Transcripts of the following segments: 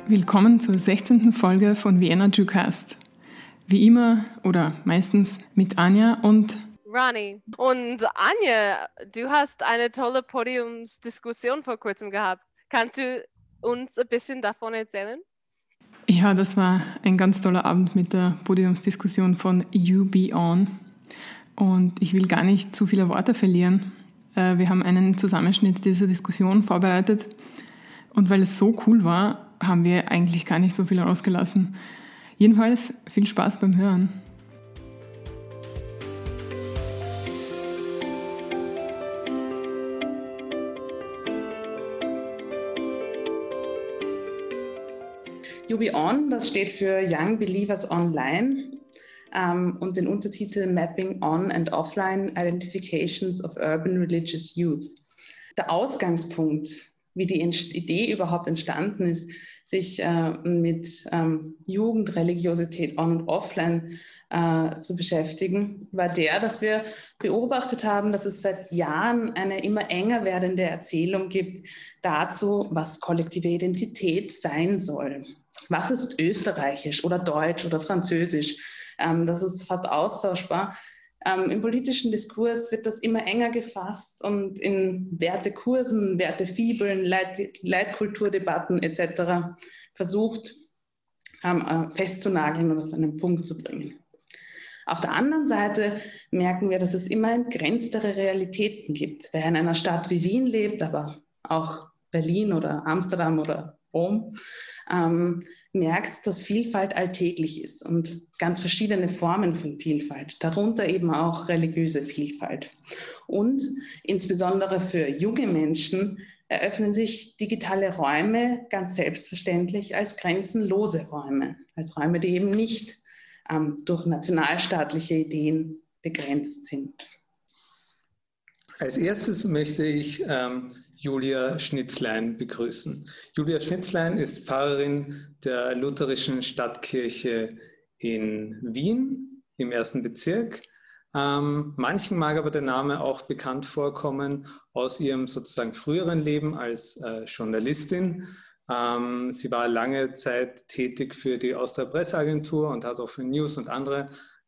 Willkommen zur 16. Folge von Vienna Jewcast. Wie immer oder meistens mit Anja und Rani. Und Anja, du hast eine tolle Podiumsdiskussion vor kurzem gehabt. Kannst du uns ein bisschen davon erzählen? ja, das war ein ganz toller Abend mit der Podiumsdiskussion von You Be On. Und ich will gar nicht zu viele Worte verlieren. Wir haben einen Zusammenschnitt dieser Diskussion vorbereitet. Und weil es so cool war, haben wir eigentlich gar nicht so viel rausgelassen. Jedenfalls viel Spaß beim Hören. You Be On, das steht für Young Believers Online und den Untertitel Mapping On and Offline Identifications of Urban Religious Youth. Der Ausgangspunkt, wie die Idee überhaupt entstanden ist, sich mit Jugendreligiosität on- und offline zu beschäftigen, war der, dass wir beobachtet haben, dass es seit Jahren eine immer enger werdende Erzählung gibt dazu, was kollektive Identität sein soll. Was ist österreichisch oder deutsch oder französisch? Das ist fast austauschbar. Im politischen Diskurs wird das immer enger gefasst und in Wertekursen, Wertefibeln, Leitkulturdebatten etc. versucht festzunageln oder auf einen Punkt zu bringen. Auf der anderen Seite merken wir, dass es immer entgrenztere Realitäten gibt. Wer in einer Stadt wie Wien lebt, aber auch Berlin oder Amsterdam oder Rom, merkt, dass Vielfalt alltäglich ist und ganz verschiedene Formen von Vielfalt, darunter eben auch religiöse Vielfalt. Und insbesondere für junge Menschen eröffnen sich digitale Räume ganz selbstverständlich als grenzenlose Räume, als Räume, die eben nicht durch nationalstaatliche Ideen begrenzt sind. Als erstes möchte ich Julia Schnitzlein begrüßen. Julia Schnitzlein ist Pfarrerin der Lutherischen Stadtkirche in Wien im 1. Bezirk. Manchen mag aber der Name auch bekannt vorkommen aus ihrem sozusagen früheren Leben als Journalistin. Sie war lange Zeit tätig für die Austria Presseagentur und hat auch für News und andere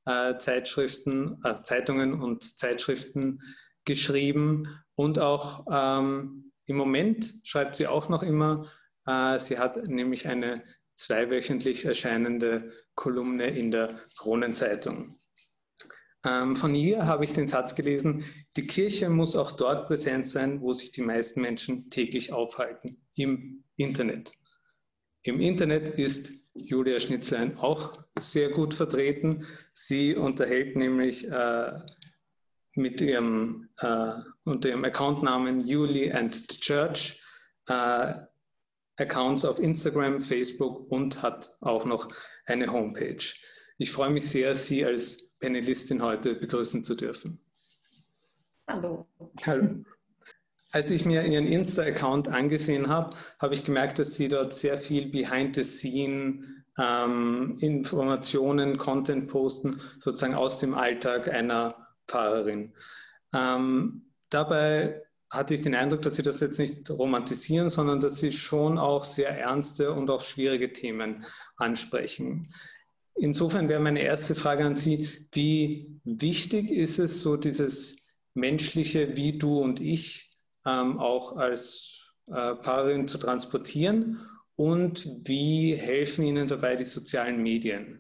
Zeitungen und Zeitschriften geschrieben. Und auch im Moment schreibt sie auch noch immer. Sie hat nämlich eine zweiwöchentlich erscheinende Kolumne in der Kronenzeitung. Von ihr habe ich den Satz gelesen: Die Kirche muss auch dort präsent sein, wo sich die meisten Menschen täglich aufhalten, im Internet. Im Internet ist Julia Schnitzlein auch sehr gut vertreten. Sie unterhält nämlich unter ihrem Accountnamen Julie and the Church Accounts auf Instagram, Facebook und hat auch noch eine Homepage. Ich freue mich sehr, Sie als Panelistin heute begrüßen zu dürfen. Hallo. Hallo. Als ich mir Ihren Insta-Account angesehen habe, habe ich gemerkt, dass Sie dort sehr viel Behind-the-Scene Informationen, Content posten, sozusagen aus dem Alltag einer Pfarrerin. Dabei hatte ich den Eindruck, dass Sie das jetzt nicht romantisieren, sondern dass Sie schon auch sehr ernste und auch schwierige Themen ansprechen. Insofern wäre meine erste Frage an Sie: Wie wichtig ist es, so dieses menschliche Wie du und ich auch als Pfarrerin zu transportieren, und wie helfen Ihnen dabei die sozialen Medien?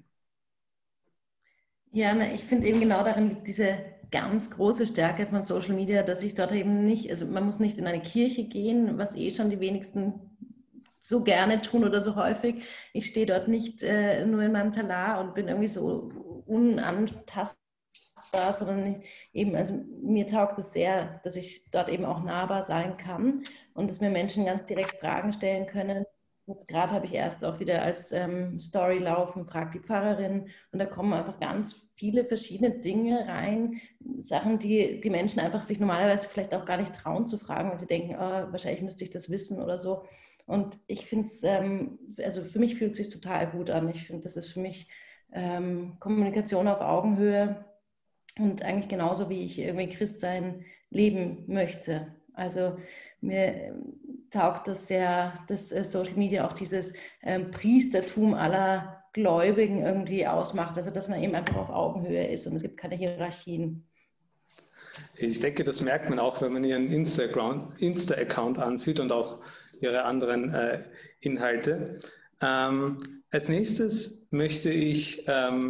Ja, ich finde eben genau darin liegt diese ganz große Stärke von Social Media, dass ich dort eben nicht, also man muss nicht in eine Kirche gehen, was schon die wenigsten so gerne tun oder so häufig. Ich stehe dort nicht nur in meinem Talar und bin irgendwie so unantastbar, sondern also mir taugt es sehr, dass ich dort eben auch nahbar sein kann und dass mir Menschen ganz direkt Fragen stellen können. Jetzt gerade habe ich erst auch wieder als Story laufen, fragt die Pfarrerin, und da kommen einfach ganz viele verschiedene Dinge rein, Sachen, die die Menschen einfach sich normalerweise vielleicht auch gar nicht trauen zu fragen, weil sie denken, oh, wahrscheinlich müsste ich das wissen oder so. Und ich finde es, also für mich fühlt es sich total gut an. Ich finde, das ist für mich Kommunikation auf Augenhöhe und eigentlich genauso, wie ich irgendwie Christsein leben möchte. Also taugt das sehr, dass Social Media auch dieses Priestertum aller Gläubigen irgendwie ausmacht. Also dass man eben einfach auf Augenhöhe ist und es gibt keine Hierarchien. Ich denke, das merkt man auch, wenn man ihren Insta-Account ansieht und auch ihre anderen Inhalte. Als nächstes möchte ich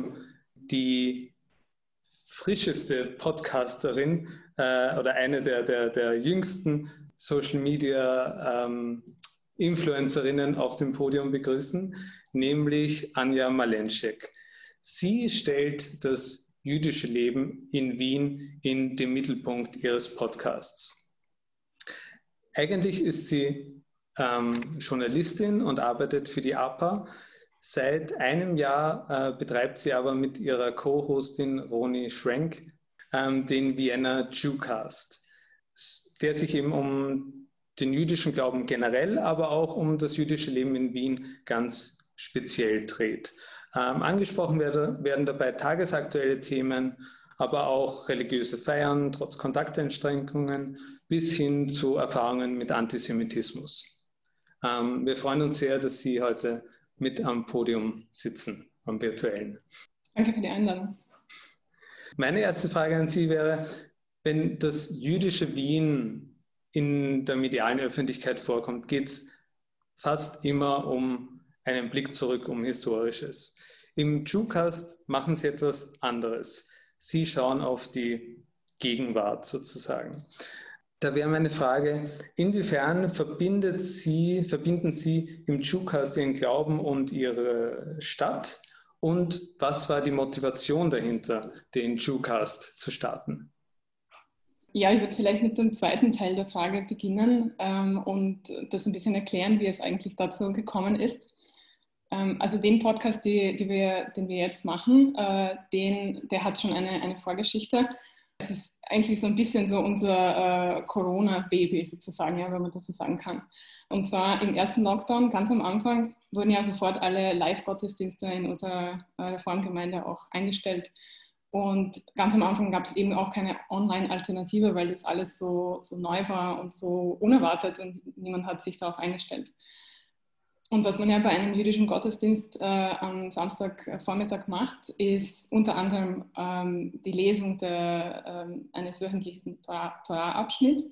die frischeste Podcasterin oder eine der jüngsten Social Media Influencerinnen auf dem Podium begrüßen, nämlich Anja Malenschek. Sie stellt das jüdische Leben in Wien in den Mittelpunkt ihres Podcasts. Eigentlich ist sie Journalistin und arbeitet für die APA. Seit einem Jahr betreibt sie aber mit ihrer Co-Hostin Roni Schrenk den Vienna Jewcast, der sich eben um den jüdischen Glauben generell, aber auch um das jüdische Leben in Wien ganz speziell dreht. Angesprochen werden dabei tagesaktuelle Themen, aber auch religiöse Feiern trotz Kontakteinschränkungen bis hin zu Erfahrungen mit Antisemitismus. Wir freuen uns sehr, dass Sie heute mit am Podium sitzen, am virtuellen. Danke für die Einladung. Meine erste Frage an Sie wäre, wenn das jüdische Wien in der medialen Öffentlichkeit vorkommt, geht es fast immer um einen Blick zurück, um Historisches. Im Jewcast machen Sie etwas anderes. Sie schauen auf die Gegenwart sozusagen. Da wäre meine Frage, inwiefern verbinden Sie im Jewcast Ihren Glauben und Ihre Stadt? Und was war die Motivation dahinter, den Jewcast zu starten? Ja, ich würde vielleicht mit dem zweiten Teil der Frage beginnen und das ein bisschen erklären, wie es eigentlich dazu gekommen ist. Also den Podcast, den wir jetzt machen, der hat schon eine Vorgeschichte. Es ist eigentlich so ein bisschen so unser Corona-Baby sozusagen, ja, wenn man das so sagen kann. Und zwar im ersten Lockdown, ganz am Anfang, wurden ja sofort alle Live-Gottesdienste in unserer Reformgemeinde auch eingestellt. Und ganz am Anfang gab es eben auch keine Online-Alternative, weil das alles so neu war und so unerwartet und niemand hat sich darauf eingestellt. Und was man ja bei einem jüdischen Gottesdienst am Samstagvormittag macht, ist unter anderem die Lesung eines wöchentlichen Torah-Abschnitts.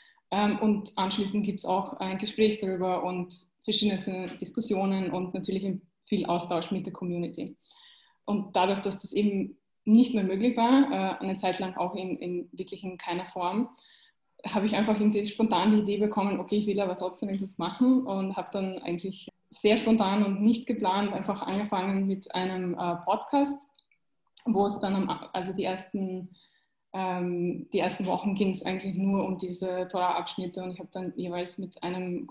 Und anschließend gibt es auch ein Gespräch darüber und verschiedene Diskussionen und natürlich viel Austausch mit der Community. Und dadurch, dass das eben nicht mehr möglich war, eine Zeit lang auch wirklich in keiner Form, habe ich einfach irgendwie spontan die Idee bekommen, okay, ich will aber trotzdem etwas machen und habe dann eigentlich sehr spontan und nicht geplant einfach angefangen mit einem Podcast, wo es dann, also die ersten Wochen ging es eigentlich nur um diese Torah-Abschnitte und ich habe dann jeweils mit einem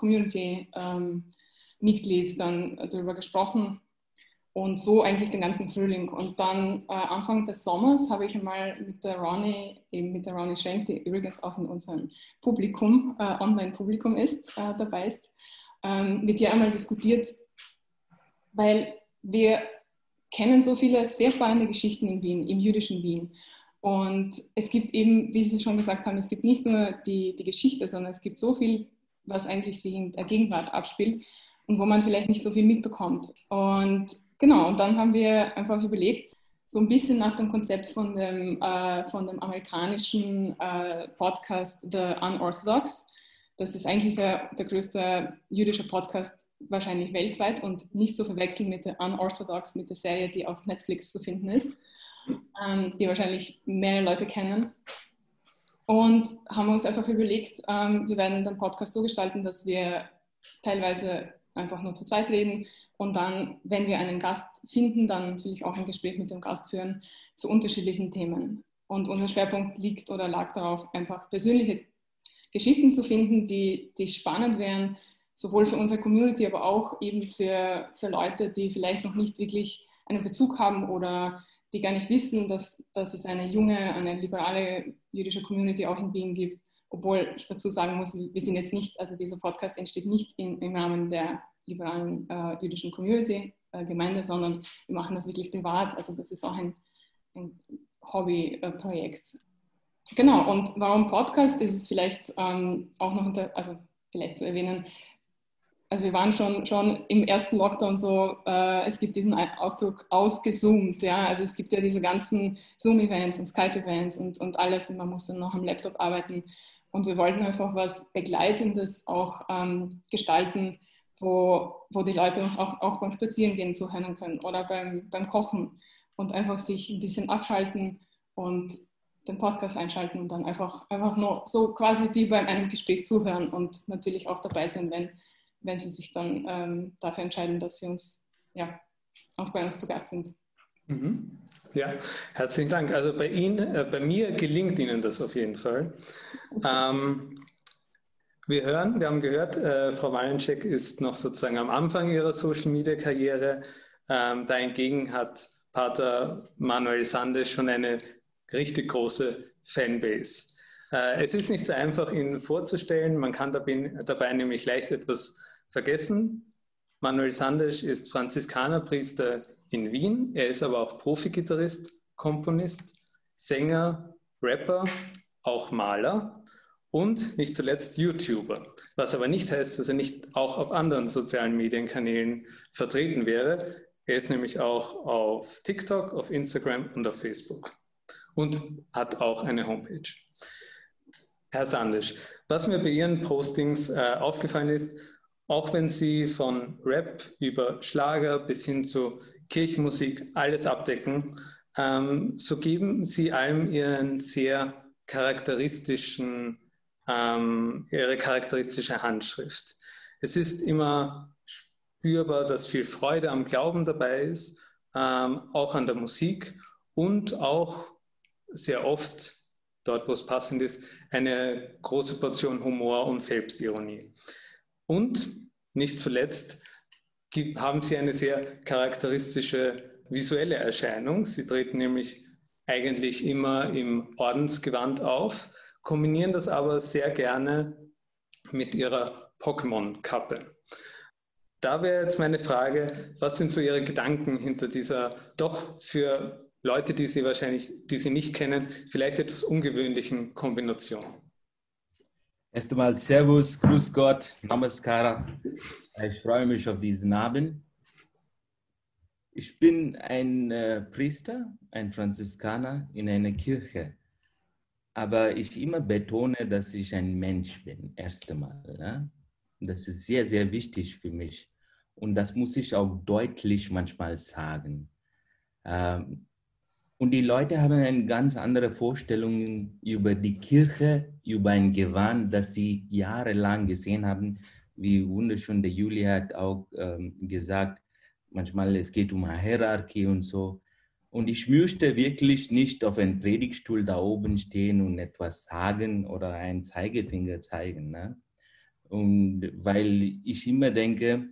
Community-Mitglied dann darüber gesprochen und so eigentlich den ganzen Frühling. Und dann Anfang des Sommers habe ich einmal mit der Roni Schrenk, die übrigens auch in unserem Publikum, Online-Publikum dabei ist, mit ihr einmal diskutiert, weil wir kennen so viele sehr spannende Geschichten in Wien, im jüdischen Wien. Und es gibt eben, wie Sie schon gesagt haben, es gibt nicht nur die Geschichte, sondern es gibt so viel, was eigentlich sich in der Gegenwart abspielt und wo man vielleicht nicht so viel mitbekommt. Und genau, und dann haben wir einfach überlegt, so ein bisschen nach dem Konzept von dem amerikanischen Podcast The Unorthodox. Das ist eigentlich der größte jüdische Podcast wahrscheinlich weltweit und nicht zu verwechseln mit The Unorthodox, mit der Serie, die auf Netflix zu finden ist, die wahrscheinlich mehrere Leute kennen. Und haben uns einfach überlegt, wir werden den Podcast so gestalten, dass wir teilweise einfach nur zu zweit reden und dann, wenn wir einen Gast finden, dann natürlich auch ein Gespräch mit dem Gast führen zu unterschiedlichen Themen. Und unser Schwerpunkt lag darauf, einfach persönliche Geschichten zu finden, die spannend wären, sowohl für unsere Community, aber auch eben für Leute, die vielleicht noch nicht wirklich einen Bezug haben oder die gar nicht wissen, dass es eine liberale jüdische Community auch in Wien gibt. Obwohl ich dazu sagen muss, wir sind jetzt nicht, also dieser Podcast entsteht nicht im Rahmen der liberalen jüdischen Community-Gemeinde, sondern wir machen das wirklich privat. Also das ist auch ein Hobbyprojekt. Genau, und warum Podcast? Das ist vielleicht auch noch, also vielleicht zu erwähnen. Also wir waren schon im ersten Lockdown so, es gibt diesen Ausdruck ausgezoomt, ja, also es gibt ja diese ganzen Zoom-Events und Skype-Events und alles und man muss dann noch am Laptop arbeiten und wir wollten einfach was Begleitendes auch gestalten, wo die Leute auch beim Spazierengehen zuhören können oder beim Kochen und einfach sich ein bisschen abschalten und den Podcast einschalten und dann einfach nur so quasi wie bei einem Gespräch zuhören und natürlich auch dabei sein, wenn sie sich dann dafür entscheiden, dass sie uns auch bei uns zu Gast sind. Mhm. Ja, herzlichen Dank. Also bei mir gelingt Ihnen das auf jeden Fall. Wir haben gehört, Frau Malinczek ist noch sozusagen am Anfang ihrer Social-Media-Karriere. Dahingegen hat Pater Manuel Sandes schon eine richtig große Fanbase. Es ist nicht so einfach, ihn vorzustellen. Man kann dabei nämlich leicht etwas vergessen. Manuel Sandes ist Franziskanerpriester in Wien. Er ist aber auch Profi-Gitarrist, Komponist, Sänger, Rapper, auch Maler und nicht zuletzt YouTuber. Was aber nicht heißt, dass er nicht auch auf anderen sozialen Medienkanälen vertreten wäre. Er ist nämlich auch auf TikTok, auf Instagram und auf Facebook und hat auch eine Homepage. Herr Sandes, was mir bei Ihren Postings aufgefallen ist, auch wenn Sie von Rap über Schlager bis hin zu Kirchenmusik alles abdecken, so geben Sie allem ihre charakteristische Handschrift. Es ist immer spürbar, dass viel Freude am Glauben dabei ist, auch an der Musik und auch sehr oft, dort wo es passend ist, eine große Portion Humor und Selbstironie. Und nicht zuletzt haben Sie eine sehr charakteristische visuelle Erscheinung. Sie treten nämlich eigentlich immer im Ordensgewand auf, kombinieren das aber sehr gerne mit Ihrer Pokémon-Kappe. Da wäre jetzt meine Frage, was sind so Ihre Gedanken hinter dieser doch für Leute, die Sie nicht kennen, vielleicht etwas ungewöhnlichen Kombination? Erst einmal Servus, Grüß Gott, Namaskara. Ich freue mich auf diesen Abend. Ich bin ein Priester, ein Franziskaner in einer Kirche. Aber ich immer betone, dass ich ein Mensch bin, erst einmal. Ne? Das ist sehr, sehr wichtig für mich. Und das muss ich auch deutlich manchmal sagen. Und die Leute haben eine ganz andere Vorstellung über die Kirche, über ein Gewand, das sie jahrelang gesehen haben. Wie wunderschön der Juli hat auch gesagt, manchmal es geht um eine Hierarchie und so. Und ich möchte wirklich nicht auf einem Predigtstuhl da oben stehen und etwas sagen oder einen Zeigefinger zeigen. Ne? Und weil ich immer denke,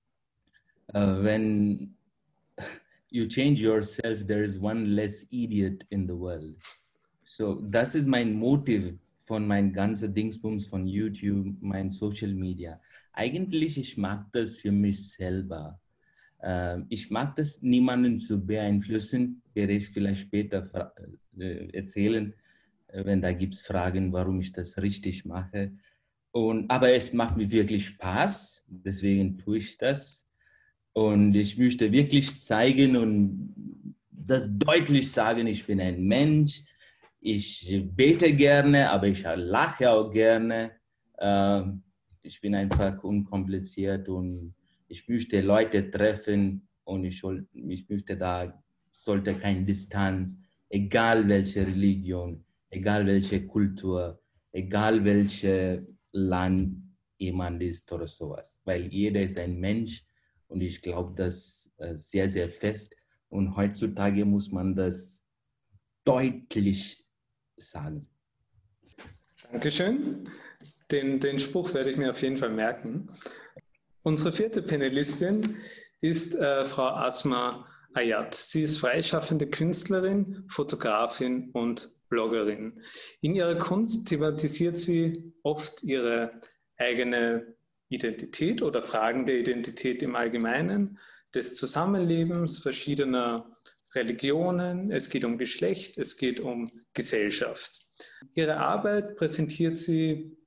wenn you change yourself, there is one less idiot in the world. So, das ist mein Motiv von meinem ganzen Dingsbums von YouTube, mein Social Media. Eigentlich, ich mag das für mich selber. Ich mag das, niemanden zu beeinflussen, werde ich vielleicht später erzählen, wenn da gibt es Fragen, warum ich das richtig mache. Aber es macht mir wirklich Spaß, deswegen tue ich das. Und ich möchte wirklich zeigen und das deutlich sagen, ich bin ein Mensch, ich bete gerne, aber ich lache auch gerne. Ich bin einfach unkompliziert und ich möchte Leute treffen und ich möchte sollte keine Distanz, egal welche Religion, egal welche Kultur, egal welches Land jemand ist oder sowas. Weil jeder ist ein Mensch. Und ich glaube das sehr, sehr fest. Und heutzutage muss man das deutlich sagen. Dankeschön. Den Spruch werde ich mir auf jeden Fall merken. Unsere vierte Panelistin ist Frau Asma Ayat. Sie ist freischaffende Künstlerin, Fotografin und Bloggerin. In ihrer Kunst thematisiert sie oft ihre eigene Identität oder Fragen der Identität im Allgemeinen, des Zusammenlebens verschiedener Religionen. Es geht um Geschlecht, es geht um Gesellschaft. Ihre Arbeit präsentiert sie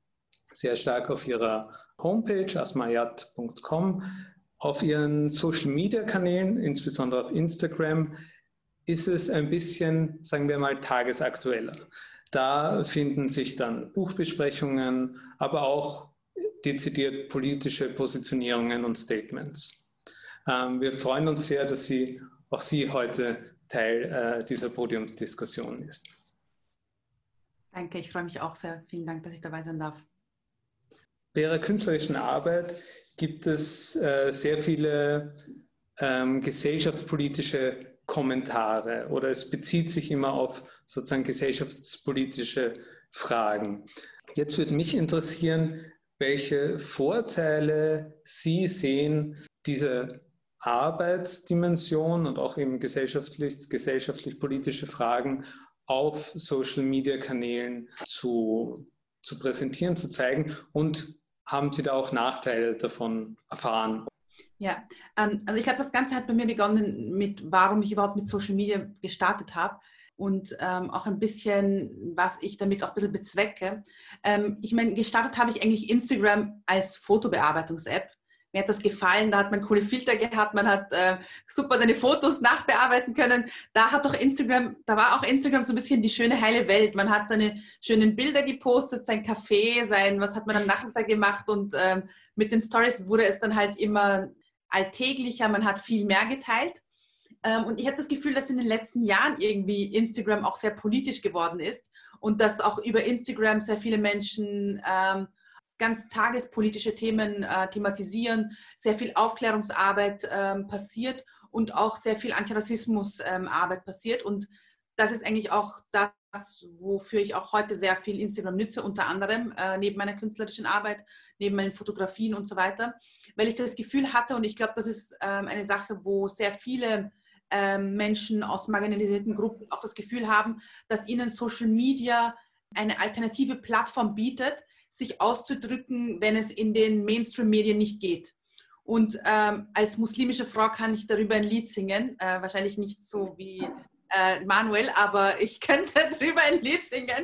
sehr stark auf ihrer Homepage asmayat.com. Auf ihren Social-Media-Kanälen, insbesondere auf Instagram, ist es ein bisschen, sagen wir mal, tagesaktueller. Da finden sich dann Buchbesprechungen, aber auch dezidiert politische Positionierungen und Statements. Wir freuen uns sehr, dass auch Sie heute Teil dieser Podiumsdiskussion ist. Danke, ich freue mich auch sehr. Vielen Dank, dass ich dabei sein darf. Bei Ihrer künstlerischen Arbeit gibt es sehr viele gesellschaftspolitische Kommentare oder es bezieht sich immer auf sozusagen gesellschaftspolitische Fragen. Jetzt würde mich interessieren, welche Vorteile Sie sehen, diese Arbeitsdimension und auch eben gesellschaftlich-politische Fragen auf Social-Media-Kanälen zu präsentieren, zu zeigen, und haben Sie da auch Nachteile davon erfahren? Ja, also ich glaube, das Ganze hat bei mir begonnen mit, warum ich überhaupt mit Social Media gestartet habe und auch ein bisschen, was ich damit auch ein bisschen bezwecke. Ich meine, gestartet habe ich eigentlich Instagram als Fotobearbeitungs-App. Mir hat das gefallen, da hat man coole Filter gehabt, man hat super seine Fotos nachbearbeiten können. Da war auch Instagram so ein bisschen die schöne heile Welt. Man hat seine schönen Bilder gepostet, sein Café, was hat man am Nachmittag gemacht, und mit den Stories wurde es dann halt immer alltäglicher, man hat viel mehr geteilt. Und ich habe das Gefühl, dass in den letzten Jahren irgendwie Instagram auch sehr politisch geworden ist und dass auch über Instagram sehr viele Menschen ganz tagespolitische Themen thematisieren, sehr viel Aufklärungsarbeit passiert und auch sehr viel Antirassismusarbeit passiert. Und das ist eigentlich auch das, wofür ich auch heute sehr viel Instagram nütze, unter anderem neben meiner künstlerischen Arbeit, neben meinen Fotografien und so weiter, weil ich das Gefühl hatte, und ich glaube, das ist eine Sache, wo sehr viele Menschen aus marginalisierten Gruppen auch das Gefühl haben, dass ihnen Social Media eine alternative Plattform bietet, sich auszudrücken, wenn es in den Mainstream-Medien nicht geht. Und als muslimische Frau kann ich darüber ein Lied singen, wahrscheinlich nicht so wie Manuel, aber ich könnte darüber ein Lied singen,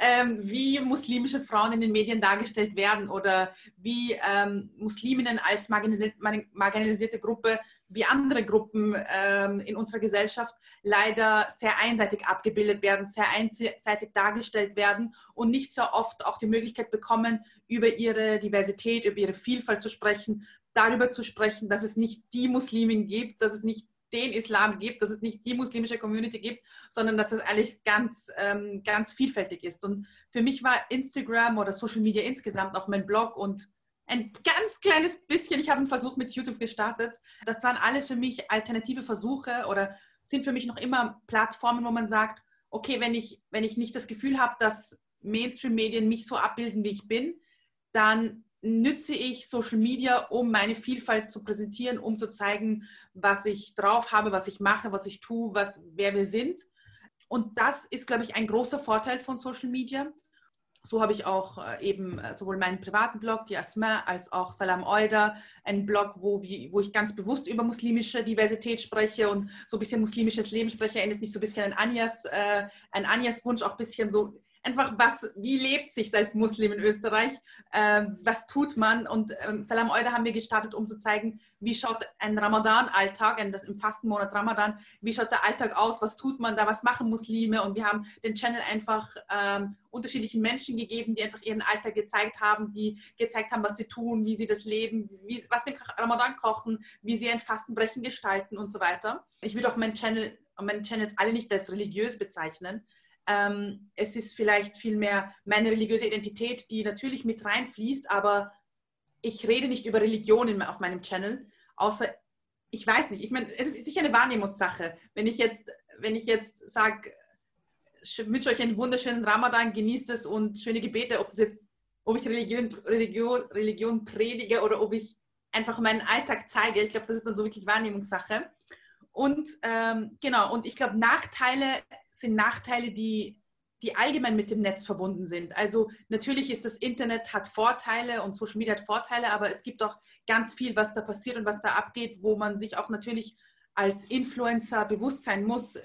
wie muslimische Frauen in den Medien dargestellt werden oder wie Musliminnen als marginalisierte Gruppe, wie andere Gruppen in unserer Gesellschaft leider sehr einseitig abgebildet werden, sehr einseitig dargestellt werden und nicht so oft auch die Möglichkeit bekommen, über ihre Diversität, über ihre Vielfalt zu sprechen, darüber zu sprechen, dass es nicht die Muslimen gibt, dass es nicht den Islam gibt, dass es nicht die muslimische Community gibt, sondern dass es eigentlich ganz, ganz vielfältig ist. Und für mich war Instagram oder Social Media insgesamt, auch mein Blog und ein ganz kleines bisschen, ich habe einen Versuch mit YouTube gestartet, das waren alles für mich alternative Versuche oder sind für mich noch immer Plattformen, wo man sagt, okay, wenn ich nicht das Gefühl habe, dass Mainstream-Medien mich so abbilden, wie ich bin, dann nütze ich Social Media, um meine Vielfalt zu präsentieren, um zu zeigen, was ich drauf habe, was ich mache, was ich tue, wer wir sind. Und das ist, glaube ich, ein großer Vorteil von Social Media. So habe ich auch eben sowohl meinen privaten Blog, die Asma, als auch Salam Oida, einen Blog, wo ich ganz bewusst über muslimische Diversität spreche und so ein bisschen muslimisches Leben spreche. Erinnert mich so ein bisschen an Anjas Wunsch, auch ein bisschen so einfach, wie lebt sich als Muslim in Österreich, was tut man? Und Salam Oida haben wir gestartet, um zu zeigen, wie schaut ein Ramadan-Alltag, im Fastenmonat Ramadan, wie schaut der Alltag aus, was tut man da, was machen Muslime? Und wir haben den Channel einfach unterschiedlichen Menschen gegeben, die einfach ihren Alltag gezeigt haben, was sie tun, wie sie das leben, was sie im Ramadan kochen, wie sie ein Fastenbrechen gestalten und so weiter. Ich würde auch meinen Channels alle nicht als religiös bezeichnen. Es ist vielleicht vielmehr meine religiöse Identität, die natürlich mit reinfließt, aber ich rede nicht über Religion auf meinem Channel, außer, ich weiß nicht, ich meine, es ist sicher eine Wahrnehmungssache. Wenn ich jetzt sage, ich wünsche euch einen wunderschönen Ramadan, genießt es und schöne Gebete, ob ich Religion predige oder ob ich einfach meinen Alltag zeige, ich glaube, das ist dann so wirklich Wahrnehmungssache. Und genau, und ich glaube, Nachteile sind Nachteile, die allgemein mit dem Netz verbunden sind. Also natürlich ist das Internet hat Vorteile und Social Media hat Vorteile, aber es gibt auch ganz viel, was da passiert und was da abgeht, wo man sich auch natürlich als Influencer bewusst sein muss.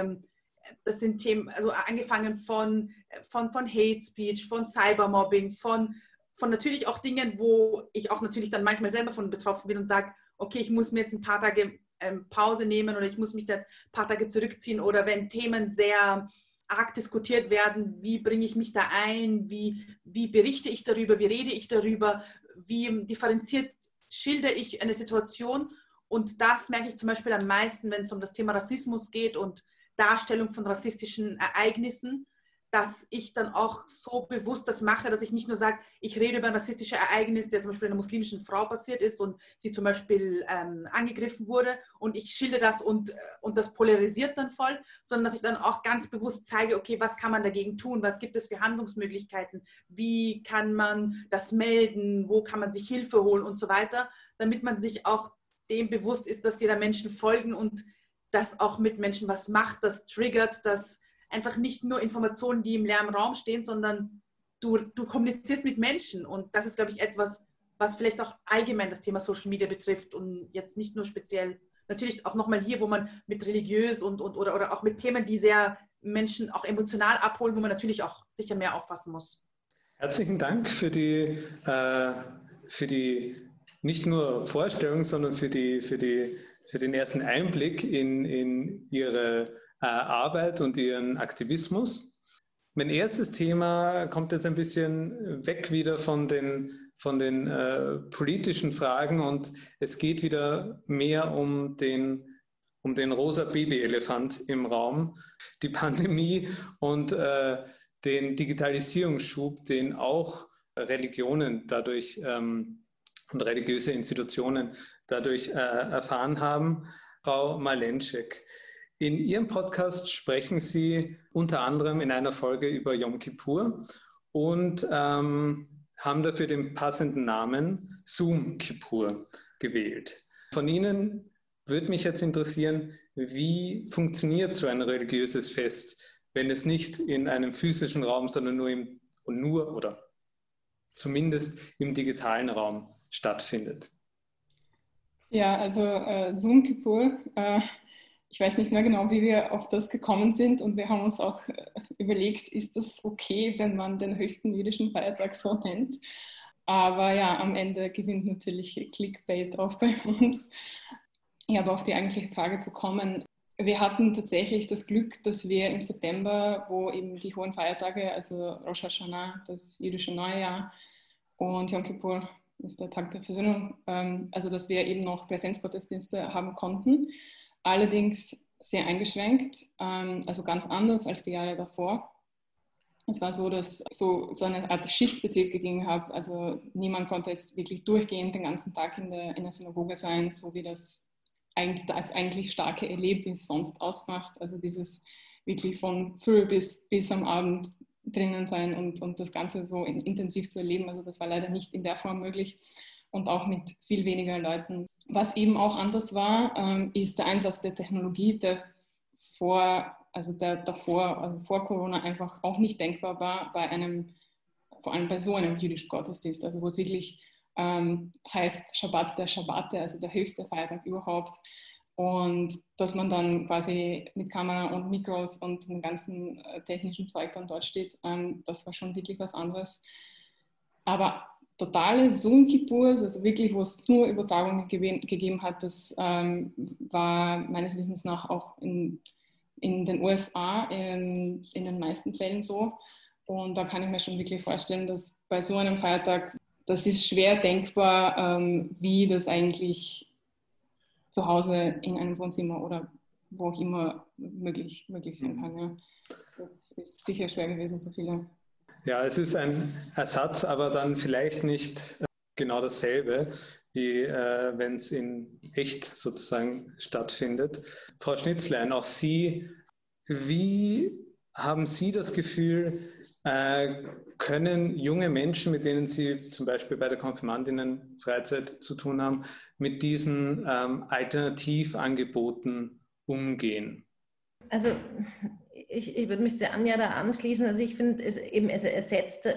Das sind Themen, also angefangen von Hate Speech, von Cybermobbing, von von natürlich auch Dingen, wo ich auch natürlich dann manchmal selber von betroffen bin und sage, okay, ich muss mir jetzt ein paar Tage Pause nehmen oder ich muss mich jetzt ein paar Tage zurückziehen, oder wenn Themen sehr arg diskutiert werden, wie bringe ich mich da ein, wie berichte ich darüber, wie rede ich darüber, wie differenziert schildere ich eine Situation. Und das merke ich zum Beispiel am meisten, wenn es um das Thema Rassismus geht und Darstellung von rassistischen Ereignissen, dass ich dann auch so bewusst das mache, dass ich nicht nur sage, ich rede über ein rassistisches Ereignis, der zum Beispiel einer muslimischen Frau passiert ist und sie zum Beispiel angegriffen wurde, und ich schilde das und das polarisiert dann voll, sondern dass ich dann auch ganz bewusst zeige, okay, was kann man dagegen tun, was gibt es für Handlungsmöglichkeiten, wie kann man das melden, wo kann man sich Hilfe holen und so weiter, damit man sich auch dem bewusst ist, dass dir da Menschen folgen und das auch mit Menschen was macht, das triggert, das einfach nicht nur Informationen, die im leeren Raum stehen, sondern du kommunizierst mit Menschen. Und das ist, glaube ich, etwas, was vielleicht auch allgemein das Thema Social Media betrifft und jetzt nicht nur speziell, natürlich auch nochmal hier, wo man mit religiös oder auch mit Themen, die sehr Menschen auch emotional abholen, wo man natürlich auch sicher mehr aufpassen muss. Herzlichen Dank für die nicht nur Vorstellung, sondern für den ersten Einblick in Ihre Arbeit und Ihren Aktivismus. Mein erstes Thema kommt jetzt ein bisschen weg wieder von den politischen Fragen, und es geht wieder mehr um den rosa Babyelefant im Raum, die Pandemie und den Digitalisierungsschub, den auch Religionen dadurch und religiöse Institutionen dadurch erfahren haben. Frau Malenschek, in Ihrem Podcast sprechen Sie unter anderem in einer Folge über Yom Kippur und haben dafür den passenden Namen Zoom Kippur gewählt. Von Ihnen würde mich jetzt interessieren, wie funktioniert so ein religiöses Fest, wenn es nicht in einem physischen Raum, sondern nur oder zumindest im digitalen Raum stattfindet? Ja, also Zoom Kippur, ich weiß nicht mehr genau, wie wir auf das gekommen sind, und wir haben uns auch überlegt, ist das okay, wenn man den höchsten jüdischen Feiertag so nennt? Aber ja, am Ende gewinnt natürlich Clickbait auch bei uns. Ja, aber auf die eigentliche Frage zu kommen. Wir hatten tatsächlich das Glück, dass wir im September, wo eben die hohen Feiertage, also Rosh Hashanah, das jüdische Neujahr, und Yom Kippur ist der Tag der Versöhnung, also dass wir eben noch Präsenzgottesdienste haben konnten. Allerdings sehr eingeschränkt, also ganz anders als die Jahre davor. Es war so, dass so eine Art Schichtbetrieb gegeben hat. Also niemand konnte jetzt wirklich durchgehend den ganzen Tag in der Synagoge sein, so wie das eigentlich starke Erlebnis sonst ausmacht. Also dieses wirklich von früh bis am Abend drinnen sein und das Ganze so intensiv zu erleben. Also das war leider nicht in der Form möglich und auch mit viel weniger Leuten. Was eben auch anders war, ist der Einsatz der Technologie, der vor Corona einfach auch nicht denkbar war vor allem bei so einem jüdischen Gottesdienst, also wo es wirklich heißt Schabbat der Schabbate, also der höchste Feiertag überhaupt. Und dass man dann quasi mit Kamera und Mikros und dem ganzen technischen Zeug dann dort steht, das war schon wirklich was anderes. Aber totale Zoom-Kippurs, also wirklich, wo es nur Übertragungen gegeben hat, das war meines Wissens nach auch in den USA in den meisten Fällen so. Und da kann ich mir schon wirklich vorstellen, dass bei so einem Feiertag, das ist schwer denkbar, wie das eigentlich zu Hause in einem Wohnzimmer oder wo auch immer möglich sein kann. Ja. Das ist sicher schwer gewesen für viele. Ja, es ist ein Ersatz, aber dann vielleicht nicht genau dasselbe, wie wenn es in echt sozusagen stattfindet. Frau Schnitzlein, auch Sie, wie haben Sie das Gefühl, können junge Menschen, mit denen Sie zum Beispiel bei der Konfirmandinnenfreizeit zu tun haben, mit diesen Alternativangeboten umgehen? Also ich würde mich zu Anja da anschließen. Also ich finde, es ersetzt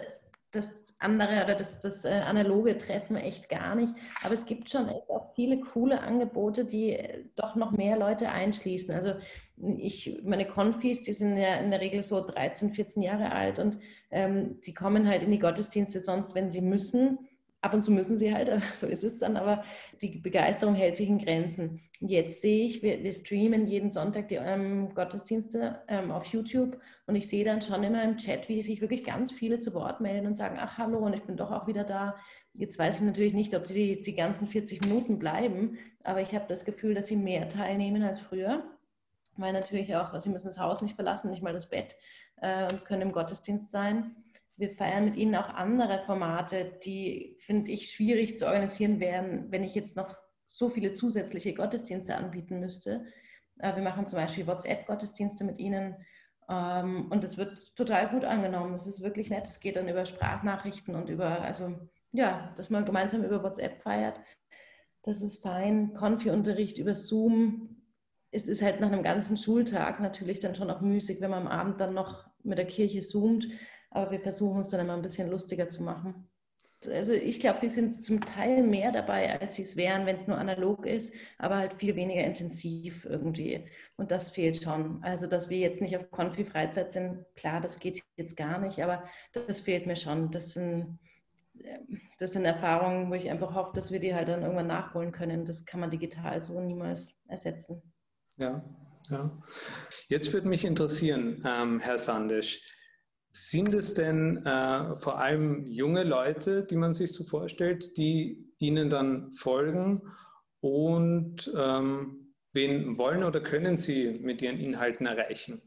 das andere oder das analoge Treffen echt gar nicht. Aber es gibt schon echt auch viele coole Angebote, die doch noch mehr Leute einschließen. Also meine Konfis, die sind ja in der Regel so 13, 14 Jahre alt und die kommen halt in die Gottesdienste sonst, wenn sie müssen. Ab und zu müssen sie halt, so ist es dann, aber die Begeisterung hält sich in Grenzen. Jetzt sehe ich, wir streamen jeden Sonntag die Gottesdienste auf YouTube und ich sehe dann schon immer im Chat, wie sich wirklich ganz viele zu Wort melden und sagen, ach hallo, und ich bin doch auch wieder da. Jetzt weiß ich natürlich nicht, ob die ganzen 40 Minuten bleiben, aber ich habe das Gefühl, dass sie mehr teilnehmen als früher, weil natürlich auch, sie müssen das Haus nicht verlassen, nicht mal das Bett und können im Gottesdienst sein. Wir feiern mit ihnen auch andere Formate, die, finde ich, schwierig zu organisieren wären, wenn ich jetzt noch so viele zusätzliche Gottesdienste anbieten müsste. Wir machen zum Beispiel WhatsApp-Gottesdienste mit ihnen und das wird total gut angenommen. Es ist wirklich nett. Es geht dann über Sprachnachrichten und dass man gemeinsam über WhatsApp feiert. Das ist fein. Konfi-Unterricht über Zoom. Es ist halt nach einem ganzen Schultag natürlich dann schon auch müßig, wenn man am Abend dann noch mit der Kirche zoomt. Aber wir versuchen es dann immer ein bisschen lustiger zu machen. Also ich glaube, sie sind zum Teil mehr dabei, als sie es wären, wenn es nur analog ist, aber halt viel weniger intensiv irgendwie. Und das fehlt schon. Also, dass wir jetzt nicht auf Konfi-Freizeit sind, klar, das geht jetzt gar nicht, aber das fehlt mir schon. Das sind Erfahrungen, wo ich einfach hoffe, dass wir die halt dann irgendwann nachholen können. Das kann man digital so niemals ersetzen. Ja, ja. Jetzt würde mich interessieren, Herr Sandesch, sind es denn vor allem junge Leute, die man sich so vorstellt, die Ihnen dann folgen und wen wollen oder können Sie mit Ihren Inhalten erreichen?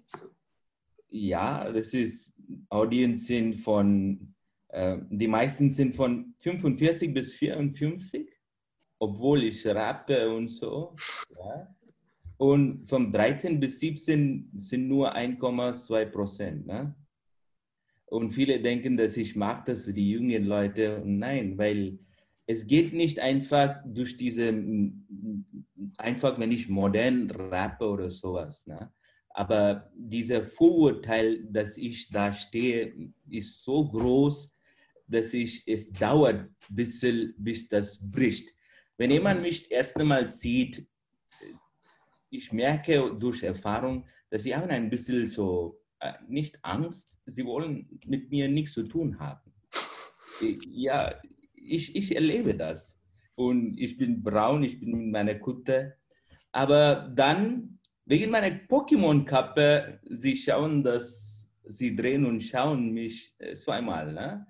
Ja, das ist Audience sind die meisten sind von 45 bis 54, obwohl ich rappe und so. Ja. Und von 13 bis 17 sind nur 1,2%. Ne? Und viele denken, dass ich mache das für die jungen Leute. Und nein, weil es geht nicht einfach durch einfach wenn ich modern rappe oder sowas. Ne? Aber dieser Vorurteil, dass ich da stehe, ist so groß, dass es dauert ein bisschen, bis das bricht. Wenn jemand mich das erste Mal sieht, ich merke durch Erfahrung, dass sie haben ein bisschen so, nicht Angst, sie wollen mit mir nichts zu tun haben. Ja, ich erlebe das. Und ich bin braun, ich bin mit meiner Kutte. Aber dann, wegen meiner Pokémon-Kappe, sie schauen, dass sie drehen und schauen mich zweimal. Ne?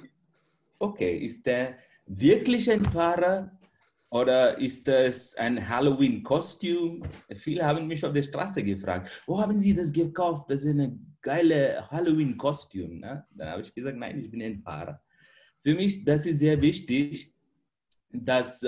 Okay, ist der wirklich ein Fahrer? Oder ist das ein Halloween-Kostüm? Viele haben mich auf der Straße gefragt, wo haben Sie das gekauft? Das ist ein geiles Halloween-Kostüm. Ne? Dann habe ich gesagt, nein, ich bin ein Fahrer. Für mich, das ist sehr wichtig, dass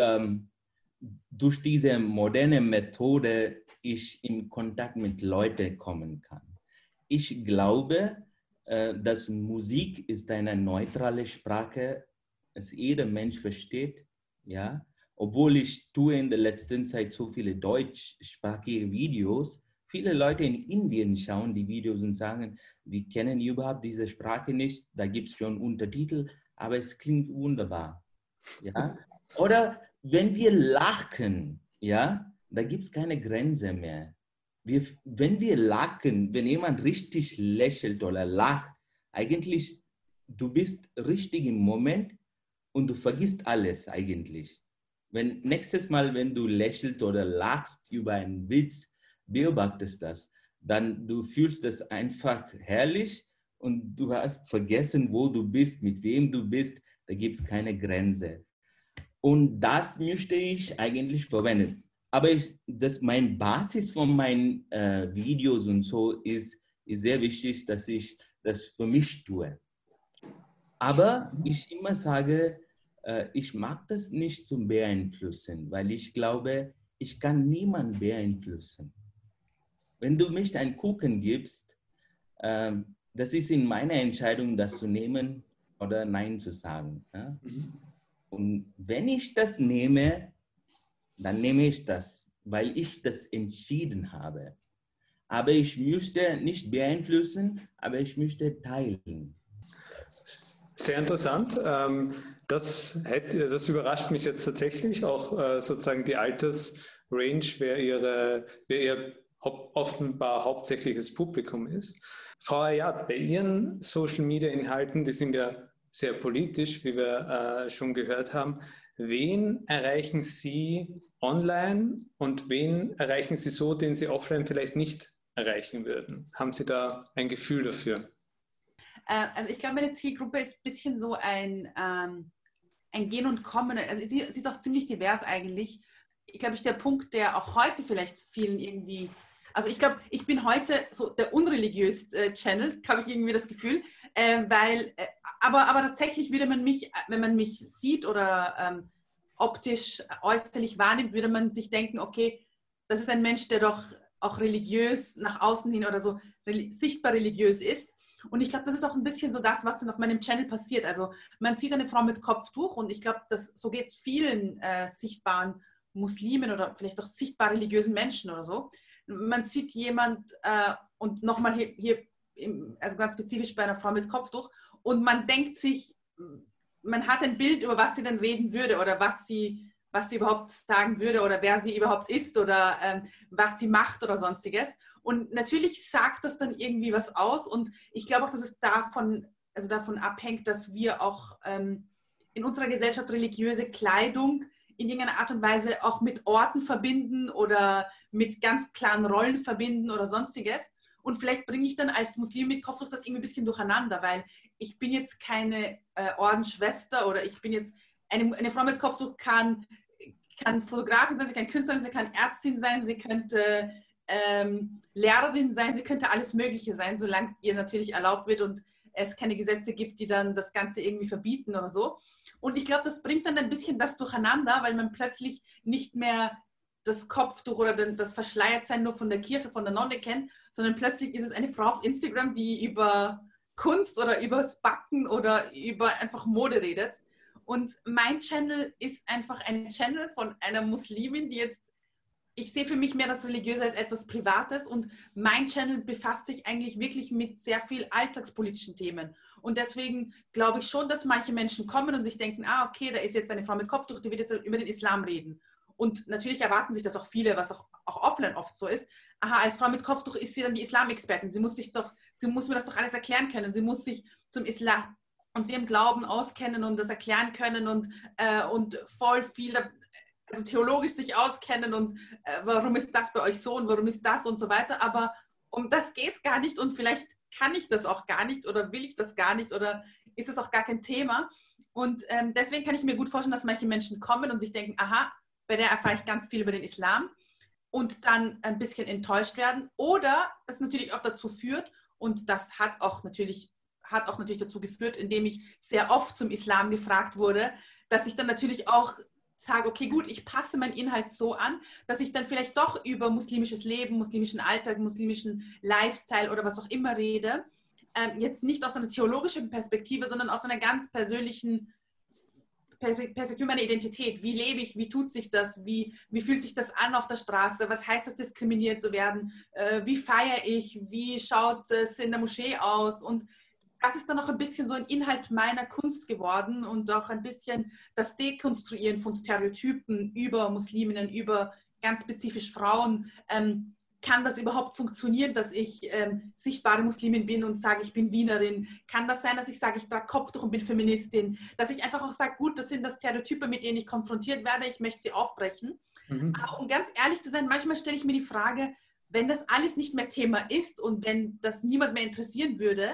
durch diese moderne Methode ich in Kontakt mit Leuten kommen kann. Ich glaube, dass Musik ist eine neutrale Sprache, dass jeder Mensch versteht, ja. Obwohl ich tue in der letzten Zeit so viele deutschsprachige Videos, viele Leute in Indien schauen die Videos und sagen, wir kennen überhaupt diese Sprache nicht, da gibt es schon Untertitel, aber es klingt wunderbar. Ja? Oder wenn wir lachen, ja, da gibt es keine Grenze mehr. Wenn wir lachen, wenn jemand richtig lächelt oder lacht, eigentlich, du bist richtig im Moment und du vergisst alles eigentlich. Nächstes Mal, wenn du lächelst oder lachst über einen Witz, beobachtest das, dann du fühlst das einfach herrlich und du hast vergessen, wo du bist, mit wem du bist, da gibt es keine Grenze. Und das möchte ich eigentlich verwenden. Aber mein Basis von meinen Videos und so ist sehr wichtig, dass ich das für mich tue. Aber ich immer sage, ich mag das nicht zum Beeinflussen, weil ich glaube, ich kann niemanden beeinflussen. Wenn du mich einen Kuchen gibst, das ist in meiner Entscheidung, das zu nehmen oder Nein zu sagen. Ja? Und wenn ich das nehme, dann nehme ich das, weil ich das entschieden habe. Aber ich möchte nicht beeinflussen, aber ich möchte teilen. Sehr interessant. Das überrascht mich jetzt tatsächlich, auch sozusagen die Altersrange, wer ihr offenbar hauptsächliches Publikum ist. Frau Ayad, bei Ihren Social-Media-Inhalten, die sind ja sehr politisch, wie wir schon gehört haben. Wen erreichen Sie online und wen erreichen Sie so, den Sie offline vielleicht nicht erreichen würden? Haben Sie da ein Gefühl dafür? Also ich glaube, meine Zielgruppe ist ein bisschen so ein Gehen und Kommen. Also sie ist auch ziemlich divers eigentlich. Ich glaube, der Punkt, der auch heute vielleicht vielen irgendwie, also ich glaube, ich bin heute so der unreligiös Channel, habe ich irgendwie das Gefühl, aber tatsächlich würde man mich, wenn man mich sieht oder optisch, äußerlich wahrnimmt, würde man sich denken, okay, das ist ein Mensch, der doch auch religiös nach außen hin oder so sichtbar religiös ist. Und ich glaube, das ist auch ein bisschen so das, was dann auf meinem Channel passiert. Also man sieht eine Frau mit Kopftuch und ich glaube, so geht es vielen sichtbaren Muslimen oder vielleicht auch sichtbar religiösen Menschen oder so. Man sieht jemand und nochmal hier also ganz spezifisch bei einer Frau mit Kopftuch und man denkt sich, man hat ein Bild, über was sie dann reden würde oder was sie überhaupt sagen würde oder wer sie überhaupt ist oder was sie macht oder sonstiges. Und natürlich sagt das dann irgendwie was aus und ich glaube auch, dass es davon abhängt, dass wir auch in unserer Gesellschaft religiöse Kleidung in irgendeiner Art und Weise auch mit Orten verbinden oder mit ganz klaren Rollen verbinden oder sonstiges. Und vielleicht bringe ich dann als Muslim mit Kopftuch das irgendwie ein bisschen durcheinander, weil ich bin jetzt keine Ordensschwester oder ich bin jetzt eine Frau mit Kopftuch kann Fotografin sein, sie kann Künstlerin, sie kann Ärztin sein, sie könnte Lehrerin sein, sie könnte alles Mögliche sein, solange es ihr natürlich erlaubt wird und es keine Gesetze gibt, die dann das Ganze irgendwie verbieten oder so. Und ich glaube, das bringt dann ein bisschen das durcheinander, weil man plötzlich nicht mehr das Kopftuch oder das Verschleiertsein nur von der Kirche, von der Nonne kennt, sondern plötzlich ist es eine Frau auf Instagram, die über Kunst oder übers Backen oder über einfach Mode redet. Und mein Channel ist einfach ein Channel von einer Muslimin, die jetzt, ich sehe für mich mehr das Religiöse als etwas Privates und mein Channel befasst sich eigentlich wirklich mit sehr viel alltagspolitischen Themen. Und deswegen glaube ich schon, dass manche Menschen kommen und sich denken, okay, da ist jetzt eine Frau mit Kopftuch, die wird jetzt über den Islam reden. Und natürlich erwarten sich das auch viele, was auch offline oft so ist. Als Frau mit Kopftuch ist sie dann die Islamexpertin. Sie muss mir das doch alles erklären können. Sie muss sich zum Islam und sie im Glauben auskennen und das erklären können und voll viel, also theologisch sich auskennen und warum ist das bei euch so und warum ist das und so weiter. Aber um das geht es gar nicht und vielleicht kann ich das auch gar nicht oder will ich das gar nicht oder ist es auch gar kein Thema. Und deswegen kann ich mir gut vorstellen, dass manche Menschen kommen und sich denken, bei der erfahre ich ganz viel über den Islam und dann ein bisschen enttäuscht werden. Oder das natürlich auch dazu führt, und das hat auch natürlich dazu geführt, indem ich sehr oft zum Islam gefragt wurde, dass ich dann natürlich auch sage, okay, gut, ich passe meinen Inhalt so an, dass ich dann vielleicht doch über muslimisches Leben, muslimischen Alltag, muslimischen Lifestyle oder was auch immer rede. Jetzt nicht aus einer theologischen Perspektive, sondern aus einer ganz persönlichen Perspektive meiner Identität. Wie lebe ich? Wie tut sich das? Wie fühlt sich das an auf der Straße? Was heißt es, diskriminiert zu werden? Wie feiere ich? Wie schaut es in der Moschee aus? Und das ist dann auch ein bisschen so ein Inhalt meiner Kunst geworden und auch ein bisschen das Dekonstruieren von Stereotypen über Musliminnen, über ganz spezifisch Frauen. Kann das überhaupt funktionieren, dass ich sichtbare Muslimin bin und sage, ich bin Wienerin? Kann das sein, dass ich sage, ich trage Kopftuch und bin Feministin? Dass ich einfach auch sage, gut, das sind das Stereotype, mit denen ich konfrontiert werde, ich möchte sie aufbrechen. Aber um ganz ehrlich zu sein, manchmal stelle ich mir die Frage, wenn das alles nicht mehr Thema ist und wenn das niemand mehr interessieren würde,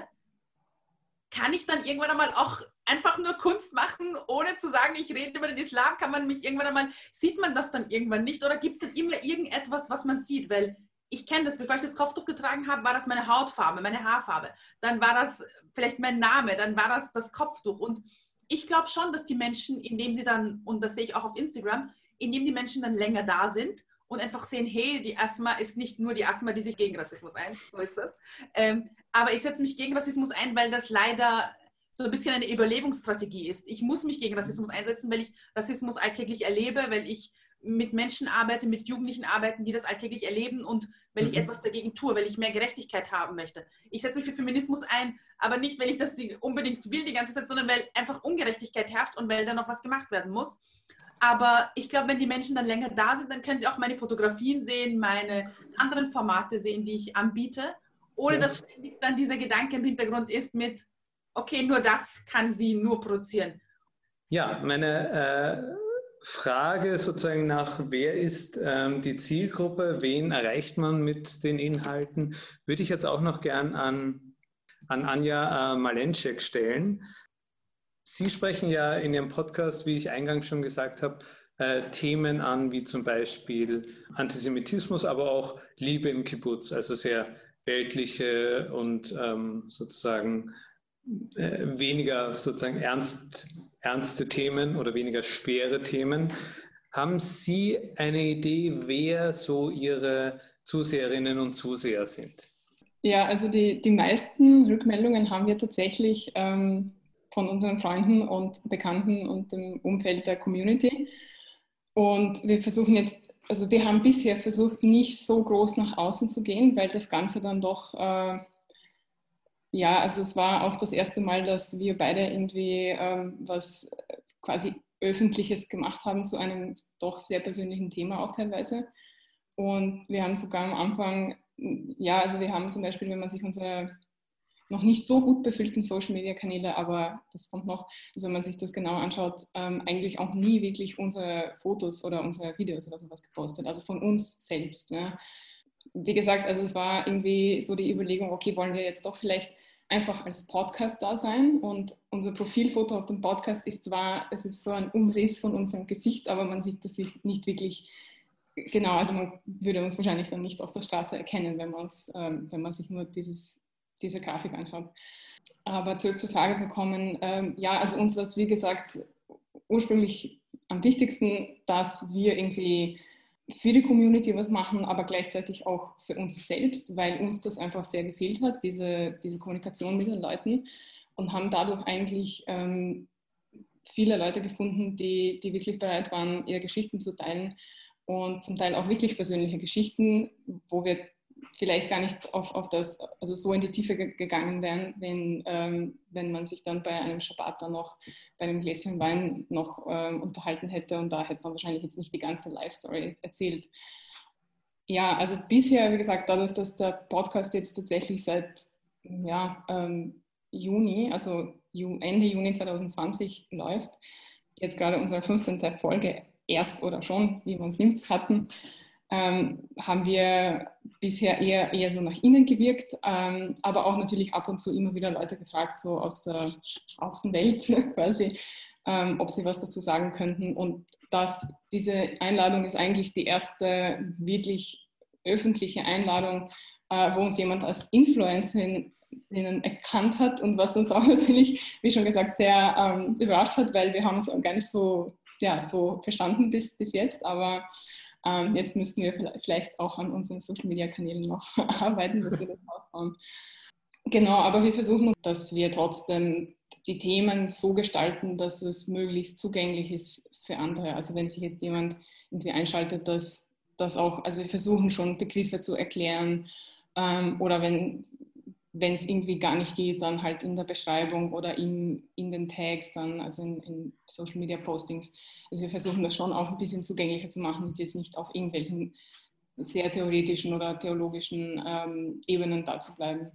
kann ich dann irgendwann einmal auch einfach nur Kunst machen, ohne zu sagen, ich rede über den Islam? Kann man mich irgendwann einmal, sieht man das dann irgendwann nicht? Oder gibt es dann immer irgendetwas, was man sieht? Weil ich kenne das, bevor ich das Kopftuch getragen habe, war das meine Hautfarbe, meine Haarfarbe. Dann war das vielleicht mein Name, dann war das Kopftuch. Und ich glaube schon, dass die Menschen, indem sie dann, und das sehe ich auch auf Instagram, indem die Menschen dann länger da sind und einfach sehen, hey, die Asma ist nicht nur die Asma, die sich gegen Rassismus so ist das. Aber ich setze mich gegen Rassismus ein, weil das leider so ein bisschen eine Überlebensstrategie ist. Ich muss mich gegen Rassismus einsetzen, weil ich Rassismus alltäglich erlebe, weil ich mit Menschen arbeite, mit Jugendlichen arbeiten, die das alltäglich erleben und weil ich etwas dagegen tue, weil ich mehr Gerechtigkeit haben möchte. Ich setze mich für Feminismus ein, aber nicht, weil ich das unbedingt will die ganze Zeit, sondern weil einfach Ungerechtigkeit herrscht und weil da noch was gemacht werden muss. Aber ich glaube, wenn die Menschen dann länger da sind, dann können sie auch meine Fotografien sehen, meine anderen Formate sehen, die ich anbiete, ohne dass ständig dann dieser Gedanke im Hintergrund ist mit, okay, nur das kann sie nur produzieren. Ja, meine Frage sozusagen nach, wer ist die Zielgruppe, wen erreicht man mit den Inhalten, würde ich jetzt auch noch gern an Anja Malenczek stellen. Sie sprechen ja in Ihrem Podcast, wie ich eingangs schon gesagt habe, Themen an, wie zum Beispiel Antisemitismus, aber auch Liebe im Kibbutz, also sehr weltliche und sozusagen weniger sozusagen ernste Themen oder weniger schwere Themen. Haben Sie eine Idee, wer so Ihre Zuseherinnen und Zuseher sind? Ja, also die meisten Rückmeldungen haben wir tatsächlich von unseren Freunden und Bekannten und dem Umfeld der Community. Und wir versuchen jetzt, also wir haben bisher versucht, nicht so groß nach außen zu gehen, weil das Ganze dann doch, also es war auch das erste Mal, dass wir beide irgendwie was quasi Öffentliches gemacht haben zu einem doch sehr persönlichen Thema auch teilweise. Und wir haben sogar am Anfang, also wir haben zum Beispiel, wenn man sich unsere noch nicht so gut befüllten Social-Media-Kanäle, aber das kommt noch, also wenn man sich das genau anschaut, eigentlich auch nie wirklich unsere Fotos oder unsere Videos oder sowas gepostet, also von uns selbst. Ja. Wie gesagt, also es war irgendwie so die Überlegung, okay, wollen wir jetzt doch vielleicht einfach als Podcast da sein, und unser Profilfoto auf dem Podcast ist zwar, es ist so ein Umriss von unserem Gesicht, aber man sieht das nicht wirklich genau, also man würde uns wahrscheinlich dann nicht auf der Straße erkennen, wenn man sich nur diese Grafik anschaut. Aber zurück zur Frage zu kommen, also uns war es, wie gesagt, ursprünglich am wichtigsten, dass wir irgendwie für die Community was machen, aber gleichzeitig auch für uns selbst, weil uns das einfach sehr gefehlt hat, diese Kommunikation mit den Leuten, und haben dadurch eigentlich viele Leute gefunden, die wirklich bereit waren, ihre Geschichten zu teilen, und zum Teil auch wirklich persönliche Geschichten, wo wir vielleicht gar nicht auf das, also so in die Tiefe gegangen wären, wenn man sich dann bei einem Schabbat dann noch bei einem Gläschen Wein noch unterhalten hätte, und da hätte man wahrscheinlich jetzt nicht die ganze Life-Story erzählt. Ja, also bisher, wie gesagt, dadurch, dass der Podcast jetzt tatsächlich seit Juni, also Ende Juni 2020 läuft, jetzt gerade unsere 15. Folge erst oder schon, wie man es nimmt, hatten, haben wir bisher eher so nach innen gewirkt, aber auch natürlich ab und zu immer wieder Leute gefragt, so aus der Außenwelt quasi, ob sie was dazu sagen könnten. Und diese Einladung ist eigentlich die erste wirklich öffentliche Einladung, wo uns jemand als Influencerin erkannt hat, und was uns auch natürlich, wie schon gesagt, sehr überrascht hat, weil wir haben uns gar nicht so verstanden bis jetzt, aber jetzt müssten wir vielleicht auch an unseren Social-Media-Kanälen noch arbeiten, dass wir das ausbauen. Genau, aber wir versuchen, dass wir trotzdem die Themen so gestalten, dass es möglichst zugänglich ist für andere. Also wenn sich jetzt jemand irgendwie einschaltet, dass das auch, also wir versuchen schon Begriffe zu erklären, oder wenn es irgendwie gar nicht geht, dann halt in der Beschreibung oder in den Tags dann, also in Social Media Postings. Also wir versuchen das schon auch ein bisschen zugänglicher zu machen und jetzt nicht auf irgendwelchen sehr theoretischen oder theologischen Ebenen da zu bleiben.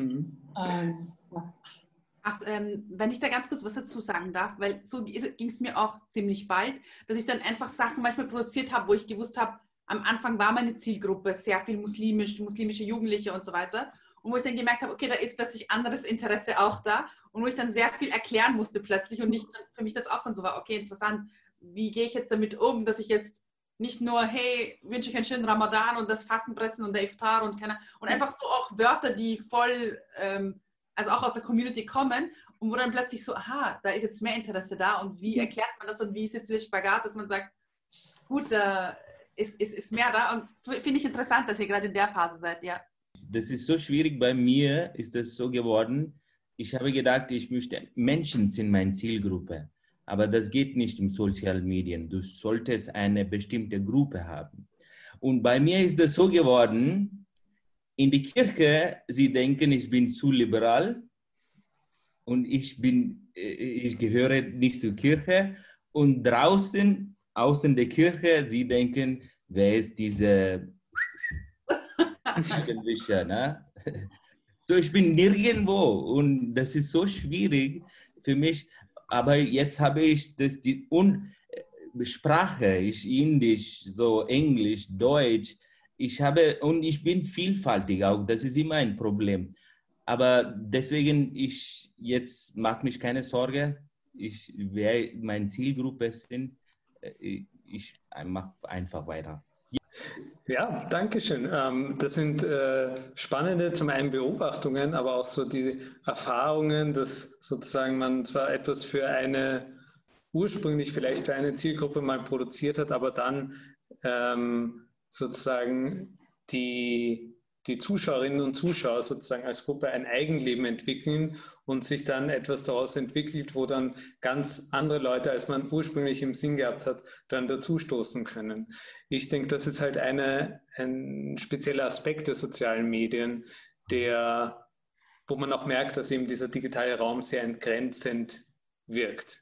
Wenn ich da ganz kurz was dazu sagen darf, weil so ging es mir auch ziemlich bald, dass ich dann einfach Sachen manchmal produziert habe, wo ich gewusst habe, am Anfang war meine Zielgruppe sehr viel muslimische Jugendliche und so weiter. Und wo ich dann gemerkt habe, okay, da ist plötzlich anderes Interesse auch da, und wo ich dann sehr viel erklären musste plötzlich, und für mich das auch dann so war, okay, interessant, wie gehe ich jetzt damit um, dass ich jetzt nicht nur, hey, wünsche ich einen schönen Ramadan und das Fastenpressen und der Iftar und einfach so auch Wörter, die voll, also auch aus der Community kommen, und wo dann plötzlich so, aha, da ist jetzt mehr Interesse da, und wie erklärt man das und wie ist jetzt der Spagat, dass man sagt, gut, da ist mehr da, und finde ich interessant, dass ihr gerade in der Phase seid, ja. Das ist so schwierig. Bei mir, ist das so geworden. Ich habe gedacht, ich möchte, Menschen sind meine Zielgruppe. Aber das geht nicht im Social Medien. Du solltest eine bestimmte Gruppe haben. Und bei mir ist es so geworden, in die Kirche, sie denken, ich bin zu liberal und ich gehöre nicht zur Kirche. Und draußen, außen der Kirche, sie denken, wer ist diese Jugendlicher, ne? So, ich bin nirgendwo und das ist so schwierig für mich. Aber jetzt habe ich Sprache, Indisch, so Englisch, Deutsch. Ich bin vielfältig auch. Das ist immer ein Problem. Aber deswegen, jetzt mache mich keine Sorge. Wer meine Zielgruppe sind, ich mache einfach weiter. Ja, danke schön. Das sind spannende zum einen Beobachtungen, aber auch so die Erfahrungen, dass sozusagen man zwar etwas ursprünglich vielleicht für eine Zielgruppe mal produziert hat, aber dann sozusagen die Zuschauerinnen und Zuschauer sozusagen als Gruppe ein Eigenleben entwickeln und sich dann etwas daraus entwickelt, wo dann ganz andere Leute, als man ursprünglich im Sinn gehabt hat, dann dazustoßen können. Ich denke, das ist halt ein spezieller Aspekt der sozialen Medien, wo man auch merkt, dass eben dieser digitale Raum sehr entgrenzend wirkt.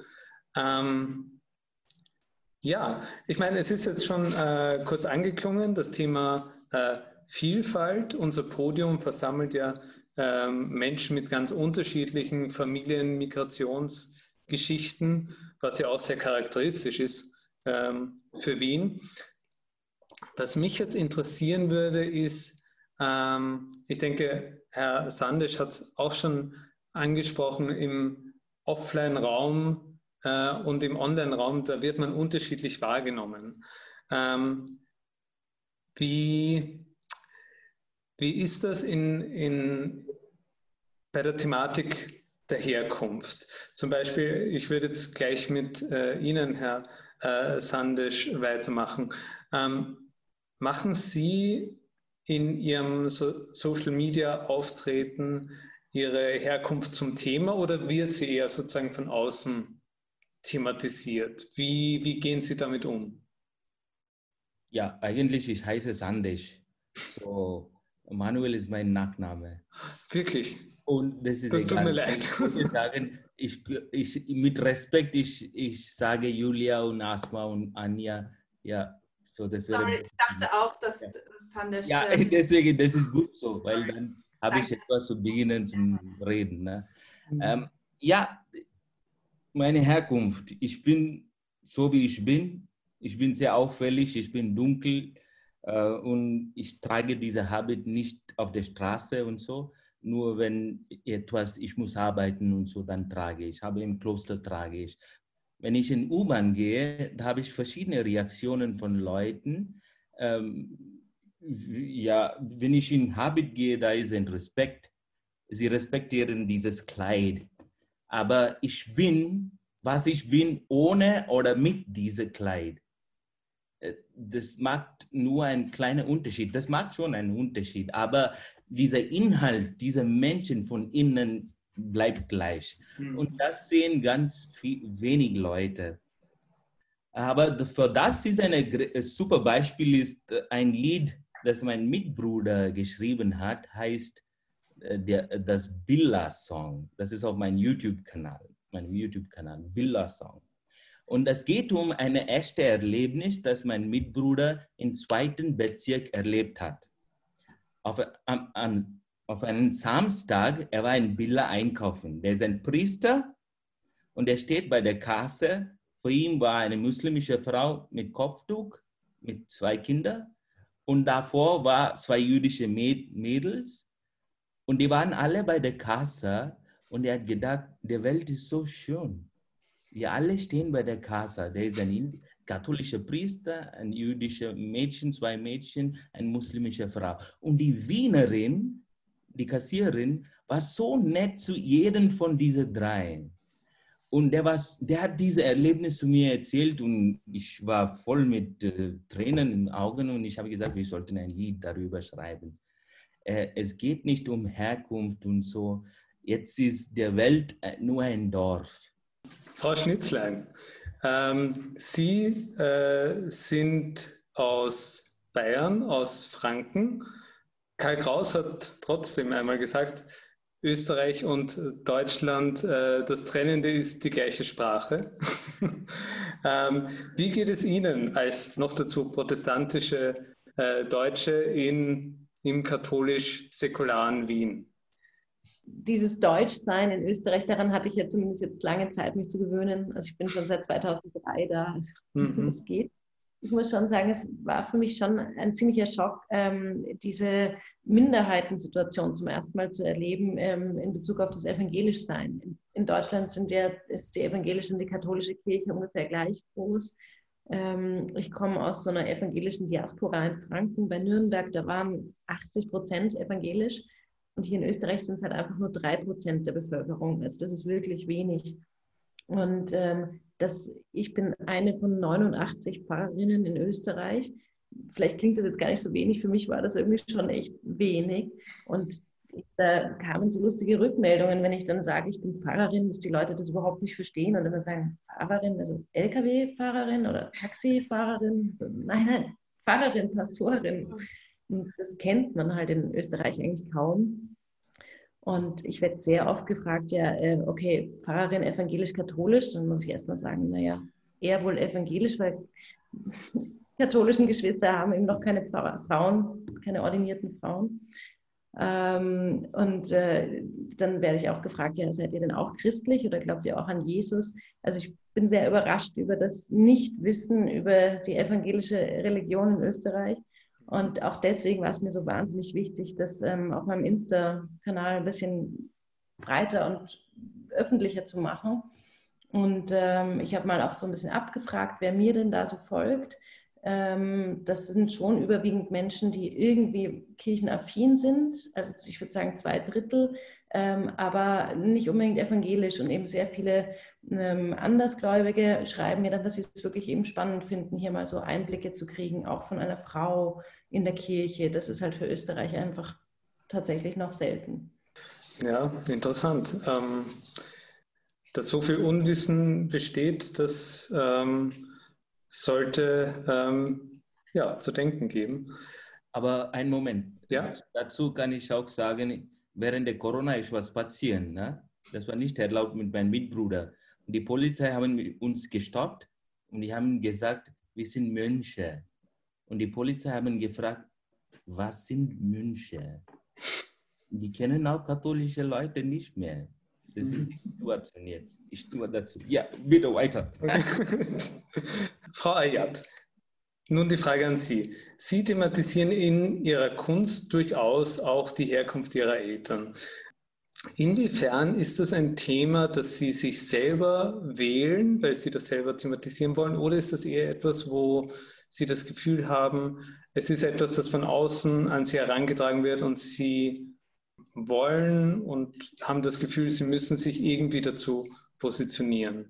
Ja, ich meine, es ist jetzt schon kurz angeklungen, das Thema Vielfalt. Unser Podium versammelt ja Menschen mit ganz unterschiedlichen Familienmigrationsgeschichten, was ja auch sehr charakteristisch ist für Wien. Was mich jetzt interessieren würde, ist, ich denke, Herr Sandesch hat es auch schon angesprochen, im Offline-Raum und im Online-Raum, da wird man unterschiedlich wahrgenommen. Wie ist das bei der Thematik der Herkunft? Zum Beispiel, ich würde jetzt gleich mit Ihnen, Herr Sandesch, weitermachen. Machen Sie in Ihrem Social-Media-Auftreten Ihre Herkunft zum Thema oder wird sie eher sozusagen von außen thematisiert? Wie gehen Sie damit um? Ja, eigentlich, ich heiße Sandesh. So, Manuel ist mein Nachname. Wirklich? Und das ist das egal. Tut mir leid. Ich würde sagen, mit Respekt, ich sage Julia und Asma und Anja. Ja, so das wäre. Sorry, ich dachte auch, dass Sandesh. Ja, deswegen, das ist gut so, weil dann habe ich etwas zu beginnen zum Reden. Ne? Ja, meine Herkunft. Ich bin so, wie ich bin. Ich bin sehr auffällig, ich bin dunkel und ich trage diese Habit nicht auf der Straße und so. Nur wenn ich muss arbeiten und so, dann trage ich. Aber im Kloster trage ich. Wenn ich in U-Bahn gehe, da habe ich verschiedene Reaktionen von Leuten. Ja, wenn ich in Habit gehe, da ist ein Respekt. Sie respektieren dieses Kleid. Aber ich bin, was ich bin, ohne oder mit diesem Kleid. Das macht nur einen kleinen Unterschied. Das macht schon einen Unterschied. Aber dieser Inhalt, dieser Menschen von innen bleibt gleich. Und das sehen ganz wenig Leute. Aber für das ist ein super Beispiel, ist ein Lied, das mein Mitbruder geschrieben hat, heißt das Billa-Song. Das ist auf meinem YouTube-Kanal, Billa-Song. Und es geht um ein echtes Erlebnis, das mein Mitbruder im 2. Bezirk erlebt hat. Auf einen Samstag, er war in Billa einkaufen. Der ist ein Priester und er steht bei der Kasse. Vor ihm war eine muslimische Frau mit Kopftuch, mit 2 Kindern. Und davor waren 2 jüdische Mädels. Und die waren alle bei der Kasse. Und er hat gedacht, die Welt ist so schön. Wir alle stehen bei der Kasse. Der ist ein katholischer Priester, ein jüdischer Mädchen, 2 Mädchen, eine muslimische Frau. Und die Wienerin, die Kassierin, war so nett zu jedem von diesen 3. Und der hat dieses Erlebnis zu mir erzählt und ich war voll mit Tränen in den Augen und ich habe gesagt, wir sollten ein Lied darüber schreiben. Es geht nicht um Herkunft und so. Jetzt ist die Welt nur ein Dorf. Frau Schnitzlein, Sie sind aus Bayern, aus Franken. Karl Kraus hat trotzdem einmal gesagt, Österreich und Deutschland, das Trennende ist die gleiche Sprache. Wie geht es Ihnen als noch dazu protestantische Deutsche im katholisch-säkularen Wien? Dieses Deutschsein in Österreich, daran hatte ich ja zumindest jetzt lange Zeit, mich zu gewöhnen. Also ich bin schon seit 2003 da, also es geht. Ich muss schon sagen, es war für mich schon ein ziemlicher Schock, diese Minderheitensituation zum ersten Mal zu erleben in Bezug auf das Evangelischsein. In Deutschland ist die evangelische und die katholische Kirche ungefähr gleich groß. Ich komme aus so einer evangelischen Diaspora in Franken, bei Nürnberg, da waren 80% evangelisch. Und hier in Österreich sind es halt einfach nur 3% der Bevölkerung. Also das ist wirklich wenig. Und ich bin eine von 89 Pfarrerinnen in Österreich. Vielleicht klingt das jetzt gar nicht so wenig. Für mich war das irgendwie schon echt wenig. Und da kamen so lustige Rückmeldungen, wenn ich dann sage, ich bin Pfarrerin, dass die Leute das überhaupt nicht verstehen und immer sagen, Pfarrerin, also LKW-Fahrerin oder Taxifahrerin. Nein, Pfarrerin, Pastorin. Und das kennt man halt in Österreich eigentlich kaum. Und ich werde sehr oft gefragt, ja, okay, Pfarrerin evangelisch-katholisch, dann muss ich erstmal sagen, naja, eher wohl evangelisch, weil katholischen Geschwister haben eben noch keine Frauen, keine ordinierten Frauen. Dann werde ich auch gefragt, ja, seid ihr denn auch christlich oder glaubt ihr auch an Jesus? Also ich bin sehr überrascht über das Nichtwissen über die evangelische Religion in Österreich. Und auch deswegen war es mir so wahnsinnig wichtig, das auf meinem Insta-Kanal ein bisschen breiter und öffentlicher zu machen. Und ich habe mal auch so ein bisschen abgefragt, wer mir denn da so folgt. Das sind schon überwiegend Menschen, die irgendwie kirchenaffin sind. Also ich würde sagen 2/3, aber nicht unbedingt evangelisch. Und eben sehr viele Andersgläubige schreiben mir dann, dass sie es wirklich eben spannend finden, hier mal so Einblicke zu kriegen, auch von einer Frau in der Kirche. Das ist halt für Österreich einfach tatsächlich noch selten. Ja, interessant. Dass so viel Unwissen besteht, das sollte zu denken geben. Aber einen Moment. Ja? Dazu kann ich auch sagen, während der Corona ist was passiert. Ne? Das war nicht erlaubt mit meinem Mitbruder. Und die Polizei haben uns gestoppt und die haben gesagt, wir sind Mönche. Und die Polizei haben gefragt, was sind Mönche? Die kennen auch katholische Leute nicht mehr. Das ist die Situation jetzt. Ich tue dazu. Ja, bitte weiter. Frau Ayat, nun die Frage an Sie. Sie thematisieren in Ihrer Kunst durchaus auch die Herkunft Ihrer Eltern. Inwiefern ist das ein Thema, das Sie sich selber wählen, weil Sie das selber thematisieren wollen, oder ist das eher etwas, wo Sie das Gefühl haben, es ist etwas, das von außen an Sie herangetragen wird und Sie wollen und haben das Gefühl, Sie müssen sich irgendwie dazu positionieren?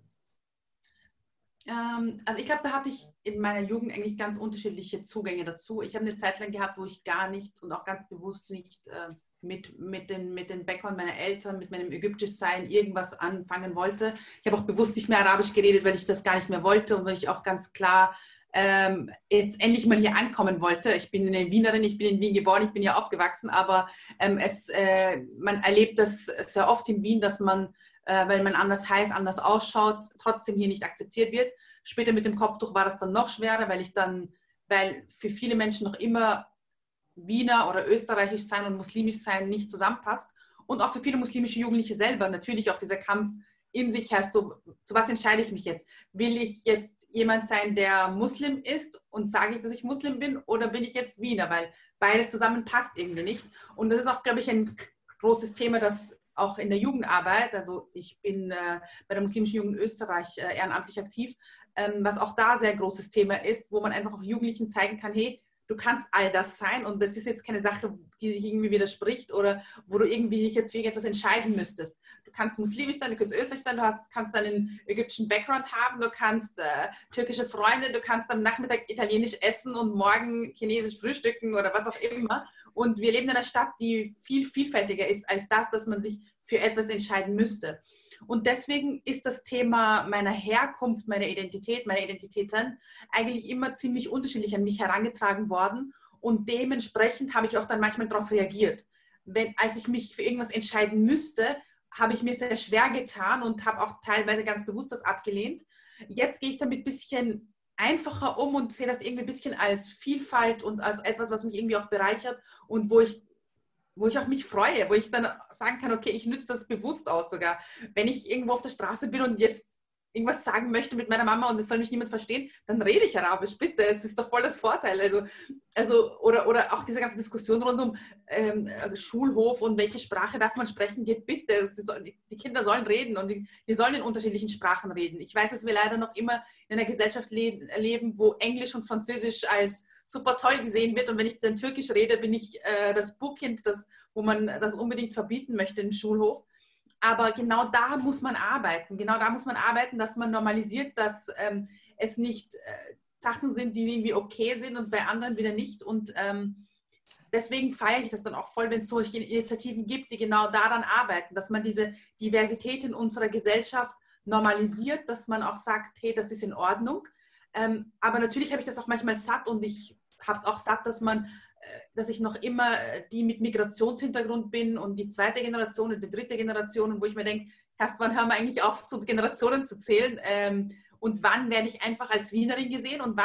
Also ich glaube, da hatte ich in meiner Jugend eigentlich ganz unterschiedliche Zugänge dazu. Ich habe eine Zeit lang gehabt, wo ich gar nicht und auch ganz bewusst nicht mit dem Background meiner Eltern, mit meinem Ägyptischsein irgendwas anfangen wollte. Ich habe auch bewusst nicht mehr Arabisch geredet, weil ich das gar nicht mehr wollte und weil ich auch ganz klar jetzt endlich mal hier ankommen wollte. Ich bin eine Wienerin, ich bin in Wien geboren, ich bin hier aufgewachsen, aber man erlebt das sehr oft in Wien, dass man, weil man anders heißt, anders ausschaut, trotzdem hier nicht akzeptiert wird. Später mit dem Kopftuch war das dann noch schwerer, weil für viele Menschen noch immer Wiener oder österreichisch sein und muslimisch sein nicht zusammenpasst. Und auch für viele muslimische Jugendliche selber natürlich auch dieser Kampf in sich herrscht, so, zu was entscheide ich mich jetzt? Will ich jetzt jemand sein, der Muslim ist und sage ich, dass ich Muslim bin, oder bin ich jetzt Wiener? Weil beides zusammen passt irgendwie nicht. Und das ist auch, glaube ich, ein großes Thema, das auch in der Jugendarbeit, also ich bin bei der muslimischen Jugend Österreich ehrenamtlich aktiv, was auch da sehr großes Thema ist, wo man einfach auch Jugendlichen zeigen kann, hey, du kannst all das sein und das ist jetzt keine Sache, die sich irgendwie widerspricht oder wo du irgendwie dich jetzt für irgendetwas entscheiden müsstest. Du kannst muslimisch sein, du kannst österreichisch sein, kannst einen ägyptischen Background haben, du kannst türkische Freunde, du kannst am Nachmittag italienisch essen und morgen chinesisch frühstücken oder was auch immer. Und wir leben in einer Stadt, die viel vielfältiger ist als das, dass man sich für etwas entscheiden müsste. Und deswegen ist das Thema meiner Herkunft, meiner Identität, meiner Identitäten eigentlich immer ziemlich unterschiedlich an mich herangetragen worden. Und dementsprechend habe ich auch dann manchmal darauf reagiert. Als ich mich für irgendwas entscheiden müsste, habe ich mir sehr schwer getan und habe auch teilweise ganz bewusst das abgelehnt. Jetzt gehe ich damit ein bisschen einfacher um und sehe das irgendwie ein bisschen als Vielfalt und als etwas, was mich irgendwie auch bereichert und wo ich auch mich freue, wo ich dann sagen kann, okay, ich nütze das bewusst aus sogar. Wenn ich irgendwo auf der Straße bin und jetzt irgendwas sagen möchte mit meiner Mama und es soll mich niemand verstehen, dann rede ich Arabisch, bitte. Es ist doch voll das Vorteil. Oder auch diese ganze Diskussion rund um Schulhof und welche Sprache darf man sprechen, geht bitte. Die Kinder sollen reden und die sollen in unterschiedlichen Sprachen reden. Ich weiß, dass wir leider noch immer in einer Gesellschaft leben, wo Englisch und Französisch als super toll gesehen wird. Und wenn ich dann Türkisch rede, bin ich das Buchkind, wo man das unbedingt verbieten möchte im Schulhof. Aber genau da muss man arbeiten. Genau da muss man arbeiten, dass man normalisiert, dass es nicht Sachen sind, die irgendwie okay sind und bei anderen wieder nicht. Und deswegen feiere ich das dann auch voll, wenn es solche Initiativen gibt, die genau daran arbeiten, dass man diese Diversität in unserer Gesellschaft normalisiert, dass man auch sagt, hey, das ist in Ordnung. Aber natürlich habe ich das auch manchmal satt und ich habe es auch satt, dass ich noch immer die mit Migrationshintergrund bin und die zweite Generation und die dritte Generation, wo ich mir denke, erst wann hören wir eigentlich auf, zu Generationen zu zählen und wann werde ich einfach als Wienerin gesehen und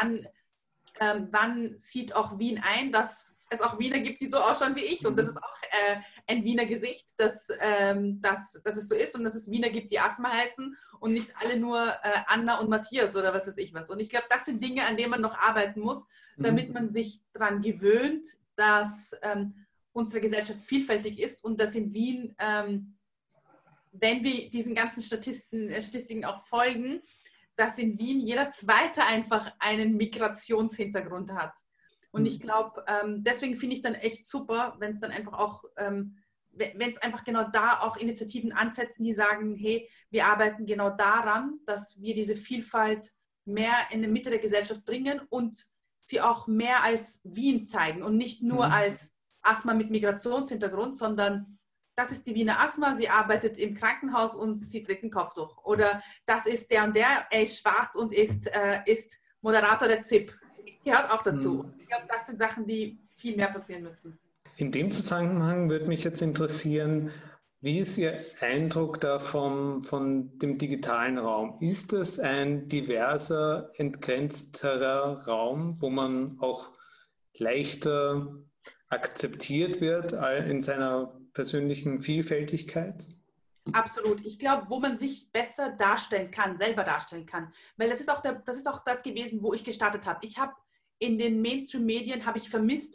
wann sieht auch Wien ein, dass es auch Wiener gibt, die so ausschauen wie ich und das ist auch ein Wiener Gesicht, dass es so ist und dass es Wiener gibt, die Asma heißen und nicht alle nur Anna und Matthias oder was weiß ich was. Und ich glaube, das sind Dinge, an denen man noch arbeiten muss, damit man sich daran gewöhnt, dass unsere Gesellschaft vielfältig ist und dass in Wien, wenn wir diesen ganzen Statistiken auch folgen, dass in Wien jeder Zweite einfach einen Migrationshintergrund hat. Und ich glaube, deswegen finde ich dann echt super, wenn es dann einfach auch, wenn es einfach genau da auch Initiativen ansetzen, die sagen, hey, wir arbeiten genau daran, dass wir diese Vielfalt mehr in die Mitte der Gesellschaft bringen und sie auch mehr als Wien zeigen und nicht nur als Asma mit Migrationshintergrund, sondern das ist die Wiener Asma, sie arbeitet im Krankenhaus und sie trägt ein Kopftuch. Oder das ist der und der, er ist schwarz und ist Moderator der ZIP. Gehört auch dazu. Ich glaube, das sind Sachen, die viel mehr passieren müssen. In dem Zusammenhang würde mich jetzt interessieren, wie ist Ihr Eindruck da von dem digitalen Raum? Ist es ein diverser, entgrenzterer Raum, wo man auch leichter akzeptiert wird in seiner persönlichen Vielfältigkeit? Absolut. Ich glaube, wo man sich besser darstellen kann, selber darstellen kann. Weil das ist auch das gewesen, wo ich gestartet habe. Ich habe in den Mainstream-Medien vermisst,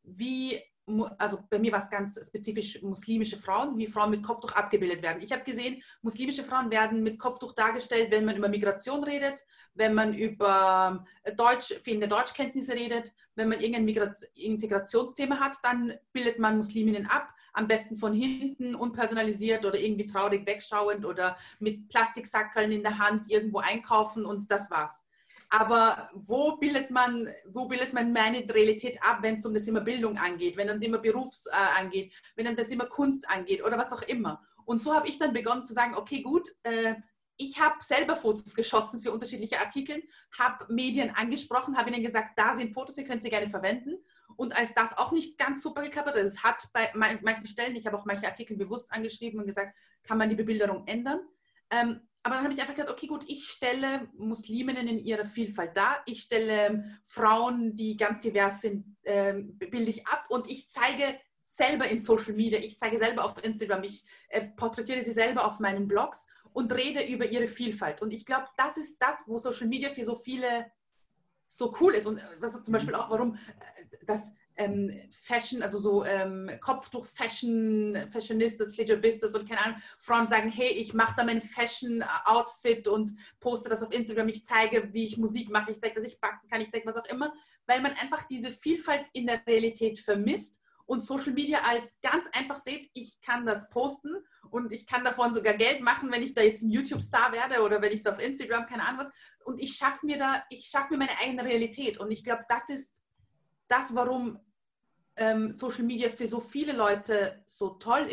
also bei mir war es ganz spezifisch muslimische Frauen, wie Frauen mit Kopftuch abgebildet werden. Ich habe gesehen, muslimische Frauen werden mit Kopftuch dargestellt, wenn man über Migration redet, wenn man über fehlende Deutschkenntnisse redet, wenn man irgendein Integrationsthema hat, dann bildet man Musliminnen ab, am besten von hinten, unpersonalisiert oder irgendwie traurig wegschauend oder mit Plastiksackeln in der Hand irgendwo einkaufen und das war's. Aber wo bildet man meine Realität ab, wenn es um das Thema Bildung angeht, wenn es um das Thema Beruf angeht, wenn es um das Thema Kunst angeht oder was auch immer. Und so habe ich dann begonnen zu sagen, okay, gut, ich habe selber Fotos geschossen für unterschiedliche Artikel, habe Medien angesprochen, habe ihnen gesagt, da sind Fotos, ihr könnt sie gerne verwenden. Und als das auch nicht ganz super geklappt hat, es hat bei manchen Stellen, ich habe auch manche Artikel bewusst angeschrieben und gesagt, kann man die Bebilderung ändern. Aber dann habe ich einfach gesagt, okay, gut, ich stelle Musliminnen in ihrer Vielfalt dar. Ich stelle Frauen, die ganz divers sind, bilde ich ab und ich zeige selber in Social Media, ich zeige selber auf Instagram, ich porträtiere sie selber auf meinen Blogs und rede über ihre Vielfalt. Und ich glaube, das ist das, wo Social Media für so viele so cool ist. Und das ist zum Beispiel auch, warum das Fashion, also so Kopftuch-Fashion, Fashionistas, Hijabistas und keine Ahnung, Frauen sagen, hey, ich mache da mein Fashion-Outfit und poste das auf Instagram, ich zeige, wie ich Musik mache, ich zeige, dass ich backen kann, ich zeige was auch immer, weil man einfach diese Vielfalt in der Realität vermisst und Social Media als ganz einfach sieht, ich kann das posten und ich kann davon sogar Geld machen, wenn ich da jetzt ein YouTube-Star werde oder wenn ich da auf Instagram, keine Ahnung was, und ich schaffe mir meine eigene Realität und ich glaube, das ist das, warum Social Media für so viele Leute so toll ist,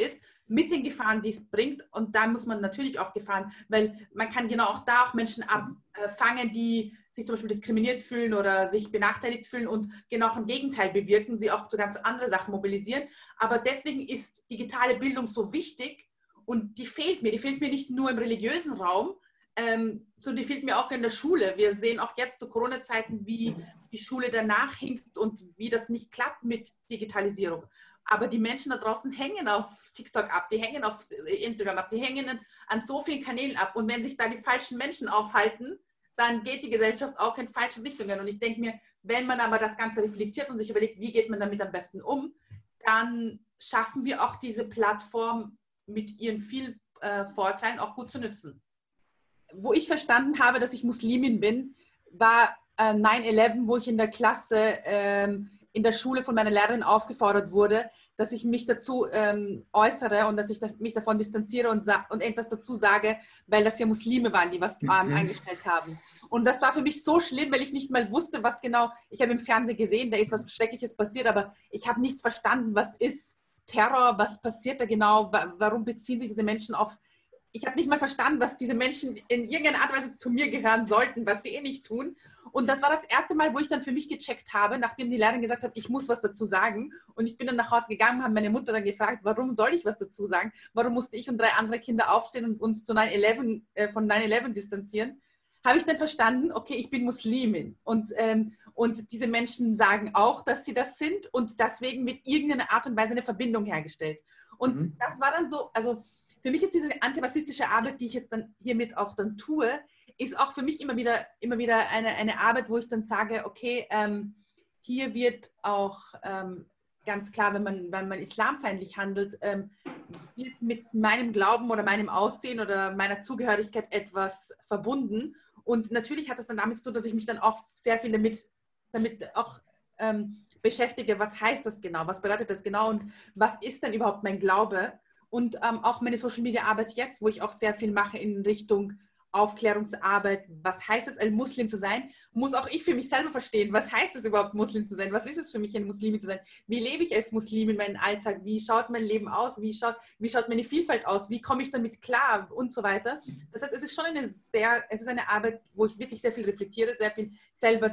mit den Gefahren, die es bringt. Und da muss man natürlich auch Gefahren, weil man kann genau auch da auch Menschen abfangen, die sich zum Beispiel diskriminiert fühlen oder sich benachteiligt fühlen und genau ein Gegenteil bewirken, sie auch zu ganz anderen Sachen mobilisieren. Aber deswegen ist digitale Bildung so wichtig und die fehlt mir. Die fehlt mir nicht nur im religiösen Raum, sondern die fehlt mir auch in der Schule. Wir sehen auch jetzt zu Corona-Zeiten, wie die Schule danach hinkt und wie das nicht klappt mit Digitalisierung. Aber die Menschen da draußen hängen auf TikTok ab, die hängen auf Instagram ab, die hängen an so vielen Kanälen ab. Und wenn sich da die falschen Menschen aufhalten, dann geht die Gesellschaft auch in falsche Richtungen. Und ich denke mir, wenn man aber das Ganze reflektiert und sich überlegt, wie geht man damit am besten um, dann schaffen wir auch diese Plattform mit ihren vielen Vorteilen auch gut zu nutzen. Wo ich verstanden habe, dass ich Muslimin bin, war 9/11, wo ich in der Klasse in der Schule von meiner Lehrerin aufgefordert wurde, dass ich mich dazu äußere und dass ich mich davon distanziere und etwas dazu sage, weil das ja Muslime waren, die was eingestellt haben. Und das war für mich so schlimm, weil ich nicht mal wusste, was genau, ich habe im Fernsehen gesehen, da ist was Schreckliches passiert, aber ich habe nichts verstanden, was ist Terror, was passiert da genau, warum beziehen sich diese Menschen auf. Ich habe nicht mal verstanden, dass diese Menschen in irgendeiner Art und Weise zu mir gehören sollten, was sie nicht tun. Und das war das erste Mal, wo ich dann für mich gecheckt habe, nachdem die Lehrerin gesagt hat, ich muss was dazu sagen. Und ich bin dann nach Hause gegangen, habe meine Mutter dann gefragt, warum soll ich was dazu sagen? Warum musste ich und 3 andere Kinder aufstehen und uns von 9/11 distanzieren? Habe ich dann verstanden, okay, ich bin Muslimin. Und diese Menschen sagen auch, dass sie das sind und deswegen mit irgendeiner Art und Weise eine Verbindung hergestellt. Und das war dann so, also für mich ist diese antirassistische Arbeit, die ich jetzt dann hiermit auch dann tue, ist auch für mich immer wieder eine Arbeit, wo ich dann sage, okay, hier wird auch ganz klar, wenn man islamfeindlich handelt, wird mit meinem Glauben oder meinem Aussehen oder meiner Zugehörigkeit etwas verbunden. Und natürlich hat das dann damit zu tun, dass ich mich dann auch sehr viel damit auch beschäftige, was heißt das genau, was bedeutet das genau und was ist denn überhaupt mein Glaube? Und auch meine Social-Media-Arbeit jetzt, wo ich auch sehr viel mache in Richtung Aufklärungsarbeit, was heißt es, ein Muslim zu sein, muss auch ich für mich selber verstehen, was heißt es überhaupt, Muslim zu sein, was ist es für mich, eine Muslimin zu sein, wie lebe ich als Muslim in meinem Alltag, wie schaut mein Leben aus, wie schaut meine Vielfalt aus, wie komme ich damit klar und so weiter. Das heißt, es ist schon eine Arbeit, wo ich wirklich sehr viel reflektiere, sehr viel selber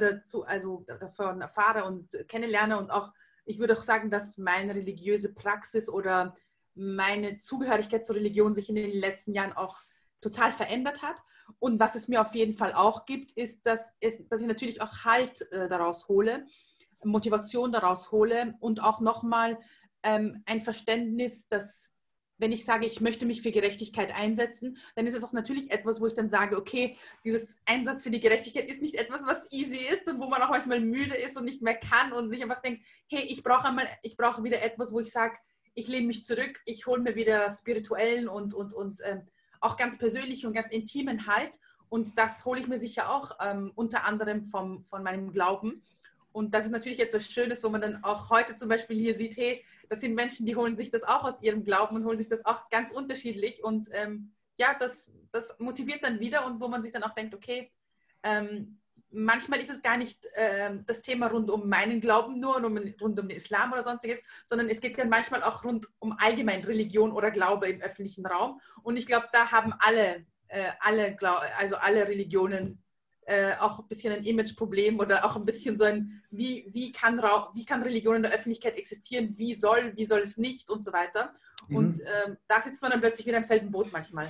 davon erfahre und kennenlerne und auch, ich würde auch sagen, dass meine religiöse Praxis oder meine Zugehörigkeit zur Religion sich in den letzten Jahren auch total verändert hat. Und was es mir auf jeden Fall auch gibt, ist, dass ich natürlich auch Halt daraus hole, Motivation daraus hole und auch nochmal ein Verständnis, dass wenn ich sage, ich möchte mich für Gerechtigkeit einsetzen, dann ist es auch natürlich etwas, wo ich dann sage, okay, dieses Einsatz für die Gerechtigkeit ist nicht etwas, was easy ist und wo man auch manchmal müde ist und nicht mehr kann und sich einfach denkt, hey, ich brauche wieder etwas, wo ich sage, ich lehne mich zurück, ich hole mir wieder spirituellen und auch ganz persönlichen und ganz intimen Halt. Und das hole ich mir sicher auch unter anderem von meinem Glauben. Und das ist natürlich etwas Schönes, wo man dann auch heute zum Beispiel hier sieht, hey, das sind Menschen, die holen sich das auch aus ihrem Glauben und holen sich das auch ganz unterschiedlich. Und das motiviert dann wieder und wo man sich dann auch denkt, okay, manchmal ist es gar nicht das Thema rund um meinen Glauben nur und rund um den Islam oder sonstiges, sondern es geht dann manchmal auch rund um allgemein Religion oder Glaube im öffentlichen Raum. Und ich glaube, da haben alle Religionen auch ein bisschen ein Imageproblem oder auch ein bisschen so ein, wie kann Religion in der Öffentlichkeit existieren, wie soll es nicht und so weiter. Und da sitzt man dann plötzlich wieder im selben Boot manchmal.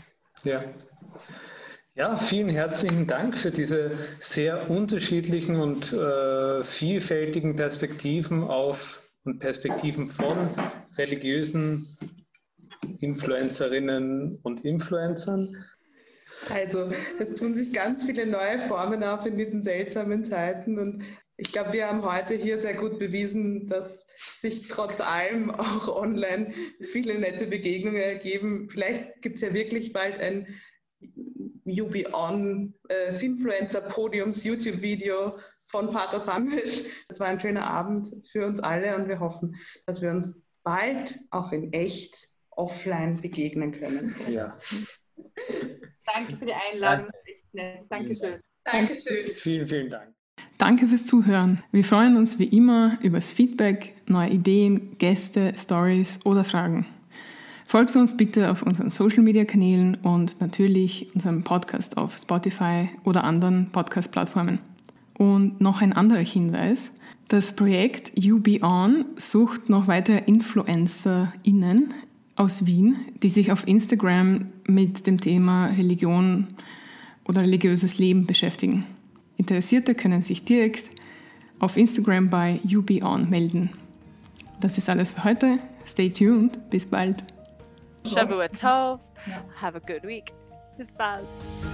Ja, vielen herzlichen Dank für diese sehr unterschiedlichen und vielfältigen Perspektiven von religiösen Influencerinnen und Influencern. Also es tun sich ganz viele neue Formen auf in diesen seltsamen Zeiten und ich glaube, wir haben heute hier sehr gut bewiesen, dass sich trotz allem auch online viele nette Begegnungen ergeben. Vielleicht gibt es ja wirklich bald ein YouBeOn Sinfluencer Podiums YouTube-Video von Pater Samisch. Es war ein schöner Abend für uns alle und wir hoffen, dass wir uns bald auch in echt offline begegnen können. Ja. Danke für die Einladung. Das ist echt nett. Dankeschön. Dankeschön. Vielen, vielen Dank. Danke fürs Zuhören. Wir freuen uns wie immer über das Feedback, neue Ideen, Gäste, Stories oder Fragen. Folgt uns bitte auf unseren Social-Media-Kanälen und natürlich unserem Podcast auf Spotify oder anderen Podcast-Plattformen. Und noch ein anderer Hinweis. Das Projekt You Be On sucht noch weitere InfluencerInnen aus Wien, die sich auf Instagram mit dem Thema Religion oder religiöses Leben beschäftigen. Interessierte können sich direkt auf Instagram bei You Be On melden. Das ist alles für heute. Stay tuned. Bis bald. Shavua Tov. Have a good week. Bis bald.